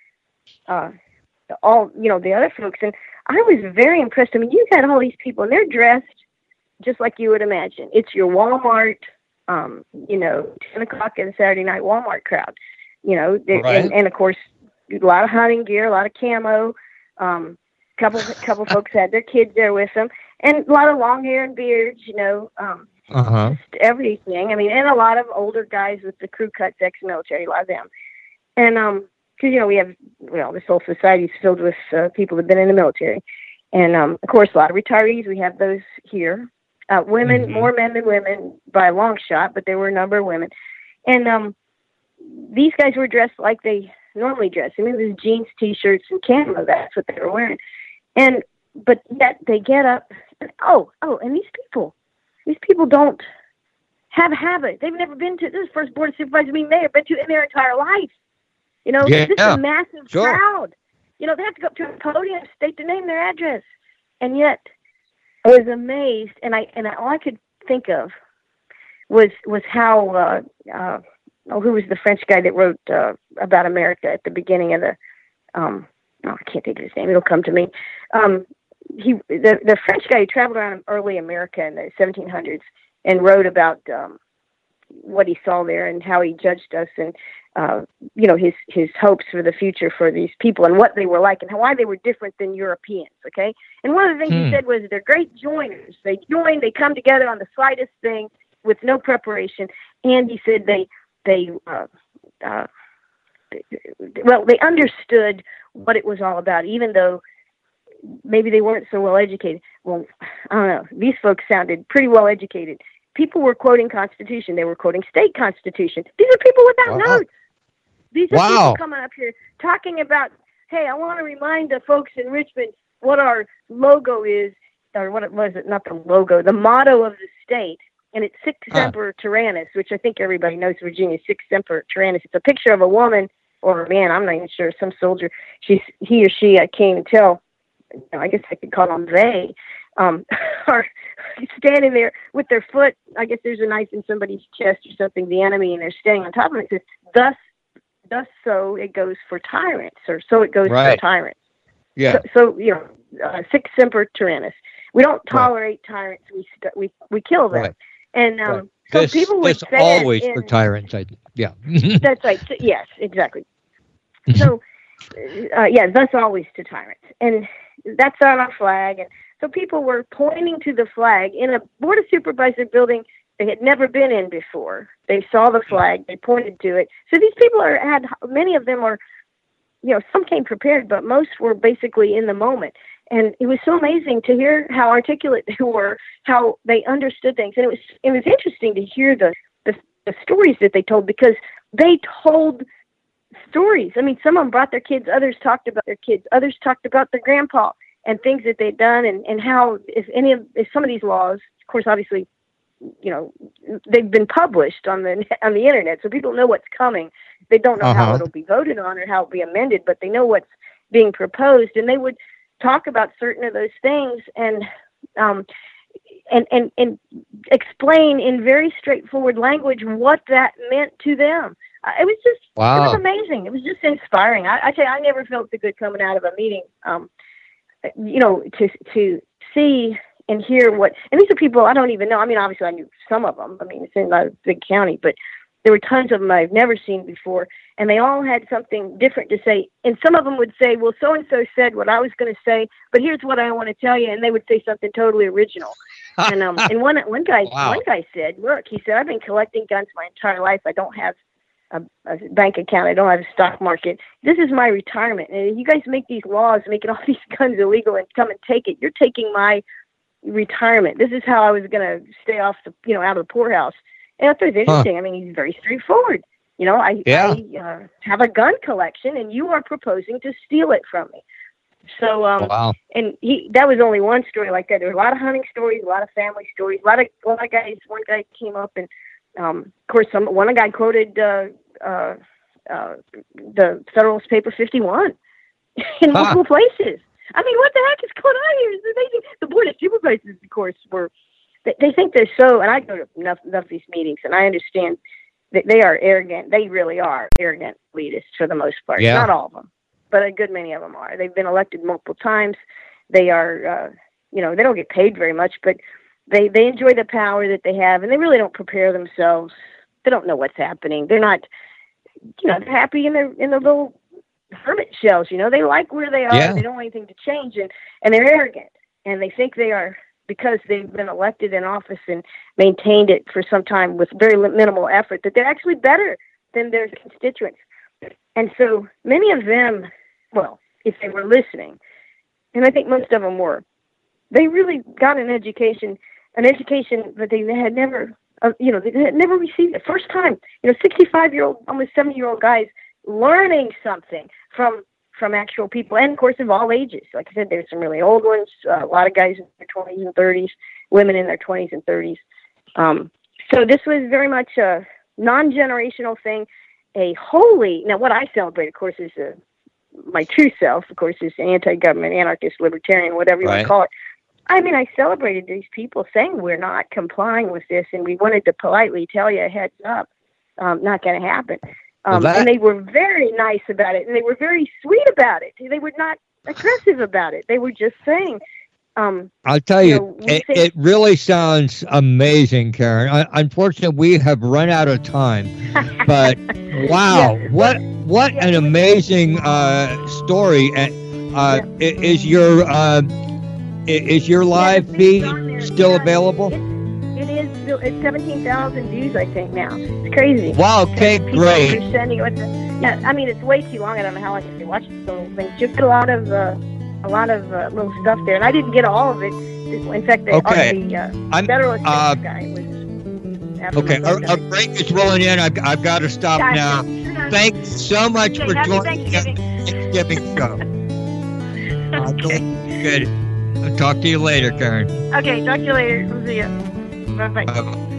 uh, all, you know, the other folks. And I was very impressed. I mean, you got all these people, and they're dressed just like you would imagine. It's your Walmart, um, you know, ten o'clock on Saturday night Walmart crowd, you know, right. and, and, of course, a lot of hunting gear, a lot of camo. Um, couple couple folks had their kids there with them, and a lot of long hair and beards, you know. Um, Uh-huh. just everything. I mean, and a lot of older guys with the crew cuts, ex-military, a lot of them. And, um, because, you know, we have, well, this whole society is filled with uh, people that have been in the military. And, um, of course, a lot of retirees. We have those here. Uh, women, mm-hmm. more men than women by a long shot, but there were a number of women. And um, these guys were dressed like they normally dress. I mean, it was jeans, T-shirts, and camo. That's what they were wearing. And, but yet they get up. And, oh, oh, and these people, these people don't have a habit. They've never been to, this is the first board of supervisors meeting they have been to in their entire life. You know, yeah, this is a massive sure. crowd. You know, they have to go up to a podium, state their name, their address. And yet I was amazed, and I and I, all I could think of was was how, uh, uh, oh, who was the French guy that wrote uh, about America at the beginning of the, um, oh, I can't think of his name. It'll come to me. Um, he, the, the French guy who traveled around early America in the seventeen hundreds and wrote about um, what he saw there and how he judged us and, uh, you know, his, his hopes for the future for these people and what they were like and how, why they were different than Europeans. Okay. And one of the things hmm. he said was they're great joiners. They join, they come together on the slightest thing with no preparation. And he said they, they, uh, uh, well, they understood what it was all about, even though maybe they weren't so well educated. Well, I don't know. These folks sounded pretty well educated. People were quoting Constitution. They were quoting state Constitution. These are people without wow. notes. These are wow. people coming up here talking about, hey, I want to remind the folks in Richmond what our logo is, or what it was, it not the logo, the motto of the state. And it's Sic Semper uh. Tyrannis, which I think everybody knows Virginia, Sic Semper Tyrannis. It's a picture of a woman or a man, I'm not even sure, some soldier. She's he or she, I can't even tell. You know, I guess I could call them they, um, are standing there with their foot. I guess there's a knife in somebody's chest or something, the enemy, and they're standing on top of it. It says, thus, thus so it goes for tyrants, or so it goes right. for tyrants. Yeah. So, so you know, uh, Sic Semper Tyrannis. We don't tolerate right. tyrants. We st- we we kill them. Right. And um, right. so this, people would this say always in, for tyrants. I, yeah. That's right. So, yes, exactly. So, uh, yeah, thus always to tyrants, and that's on our flag. And so people were pointing to the flag in a board of supervisor building they had never been in before. They saw the flag. They pointed to it. So these people are had many of them are, you know, some came prepared, but most were basically in the moment. And it was so amazing to hear how articulate they were, how they understood things. And it was it was interesting to hear the, the, the stories that they told, because they told stories. I mean, some of them brought their kids, others talked about their kids, others talked about their grandpa and things that they'd done, and, and how if any of if some of these laws, of course, obviously, you know, they've been published on the on the internet, so people know what's coming. They don't know uh-huh. how it'll be voted on or how it'll be amended, but they know what's being proposed, and they would talk about certain of those things and um, and and and explain in very straightforward language what that meant to them. Uh, it was just wow. it was amazing. It was just inspiring. I, I tell you, I never felt so good coming out of a meeting. Um, you know, to to see and hear what, and these are people I don't even know. I mean, obviously I knew some of them. I mean, it's in a big county, but there were tons of them I've never seen before, and they all had something different to say. And some of them would say, well, so-and-so said what I was going to say, but here's what I want to tell you. And they would say something totally original. and um, and one one guy wow. one guy said, look, he said, I've been collecting guns my entire life. I don't have a, a bank account. I don't have a stock market. This is my retirement. And if you guys make these laws making all these guns illegal and come and take it, you're taking my retirement. This is how I was going to stay off the, you know, out of the poorhouse. And I thought it was interesting. Huh. I mean, he's very straightforward. You know, I, yeah. I uh, have a gun collection, and you are proposing to steal it from me. So, um, wow. and he, that was only one story like that. There were a lot of hunting stories, a lot of family stories, a lot of, a lot of guys. One guy came up and, um, of course, some one guy quoted uh, uh, uh, the Federalist Paper fifty-one in huh. multiple places. I mean, what the heck is going on here? It's amazing. The board of supervisors, of course, were. They, they think they're so, and I go to enough, enough of these meetings, and I understand that they are arrogant. They really are arrogant elitists for the most part. Yeah. Not all of them, but a good many of them are. They've been elected multiple times. They are, uh, you know, they don't get paid very much, but they, they enjoy the power that they have, and they really don't prepare themselves. They don't know what's happening. They're not, you know, they're happy in their in their little hermit shells. You know, they like where they are. Yeah. They don't want anything to change, and, and they're arrogant, and they think they are because they've been elected in office and maintained it for some time with very minimal effort, that they're actually better than their constituents. And so many of them, well, if they were listening, and I think most of them were, they really got an education, an education that they had never, uh, you know, they had never received the first time. You know, sixty-five-year-old, almost seventy-year-old guys learning something from from actual people, and of course of all ages. Like I said, there's some really old ones, uh, a lot of guys in their twenties and thirties, women in their twenties and thirties. Um, so this was very much a non-generational thing, a holy, now what I celebrate, of course, is a, my true self, of course, is anti-government, anarchist, libertarian, whatever you Right. want to call it. I mean, I celebrated these people saying we're not complying with this, and we wanted to politely tell you a heads up, um, not going to happen. Um, Well, that- and they were very nice about it, and they were very sweet about it. They were not aggressive about it. They were just saying, um, I'll tell you you, know, we it, think- it really sounds amazing, Karen. I, unfortunately, we have run out of time, but wow, Yeah. what what Yeah. an amazing uh, story! And uh, i- is your uh, i- is your live it's feed on there. still Yeah, available? It is still, it's seventeen thousand views, I think, now. It's crazy. Wow, okay, People great. are sending it. Yeah, I mean, it's way too long. I don't know how long I can watch the whole thing. Just get a lot of, uh, a lot of uh, little stuff there. And I didn't get all of it. In fact, the, Okay. the uh, I'm Federalist uh, guy was after okay. my A, phone a died. break is rolling in. I've, I've got to stop Gotcha. now. Sure does. Thanks so much Okay, for happy joining the Thanksgiving. Thanksgiving show. Uh, Okay. Good. I'll talk to you later, Karen. Okay, talk to you later. We'll see you. Bye-bye. Bye-bye.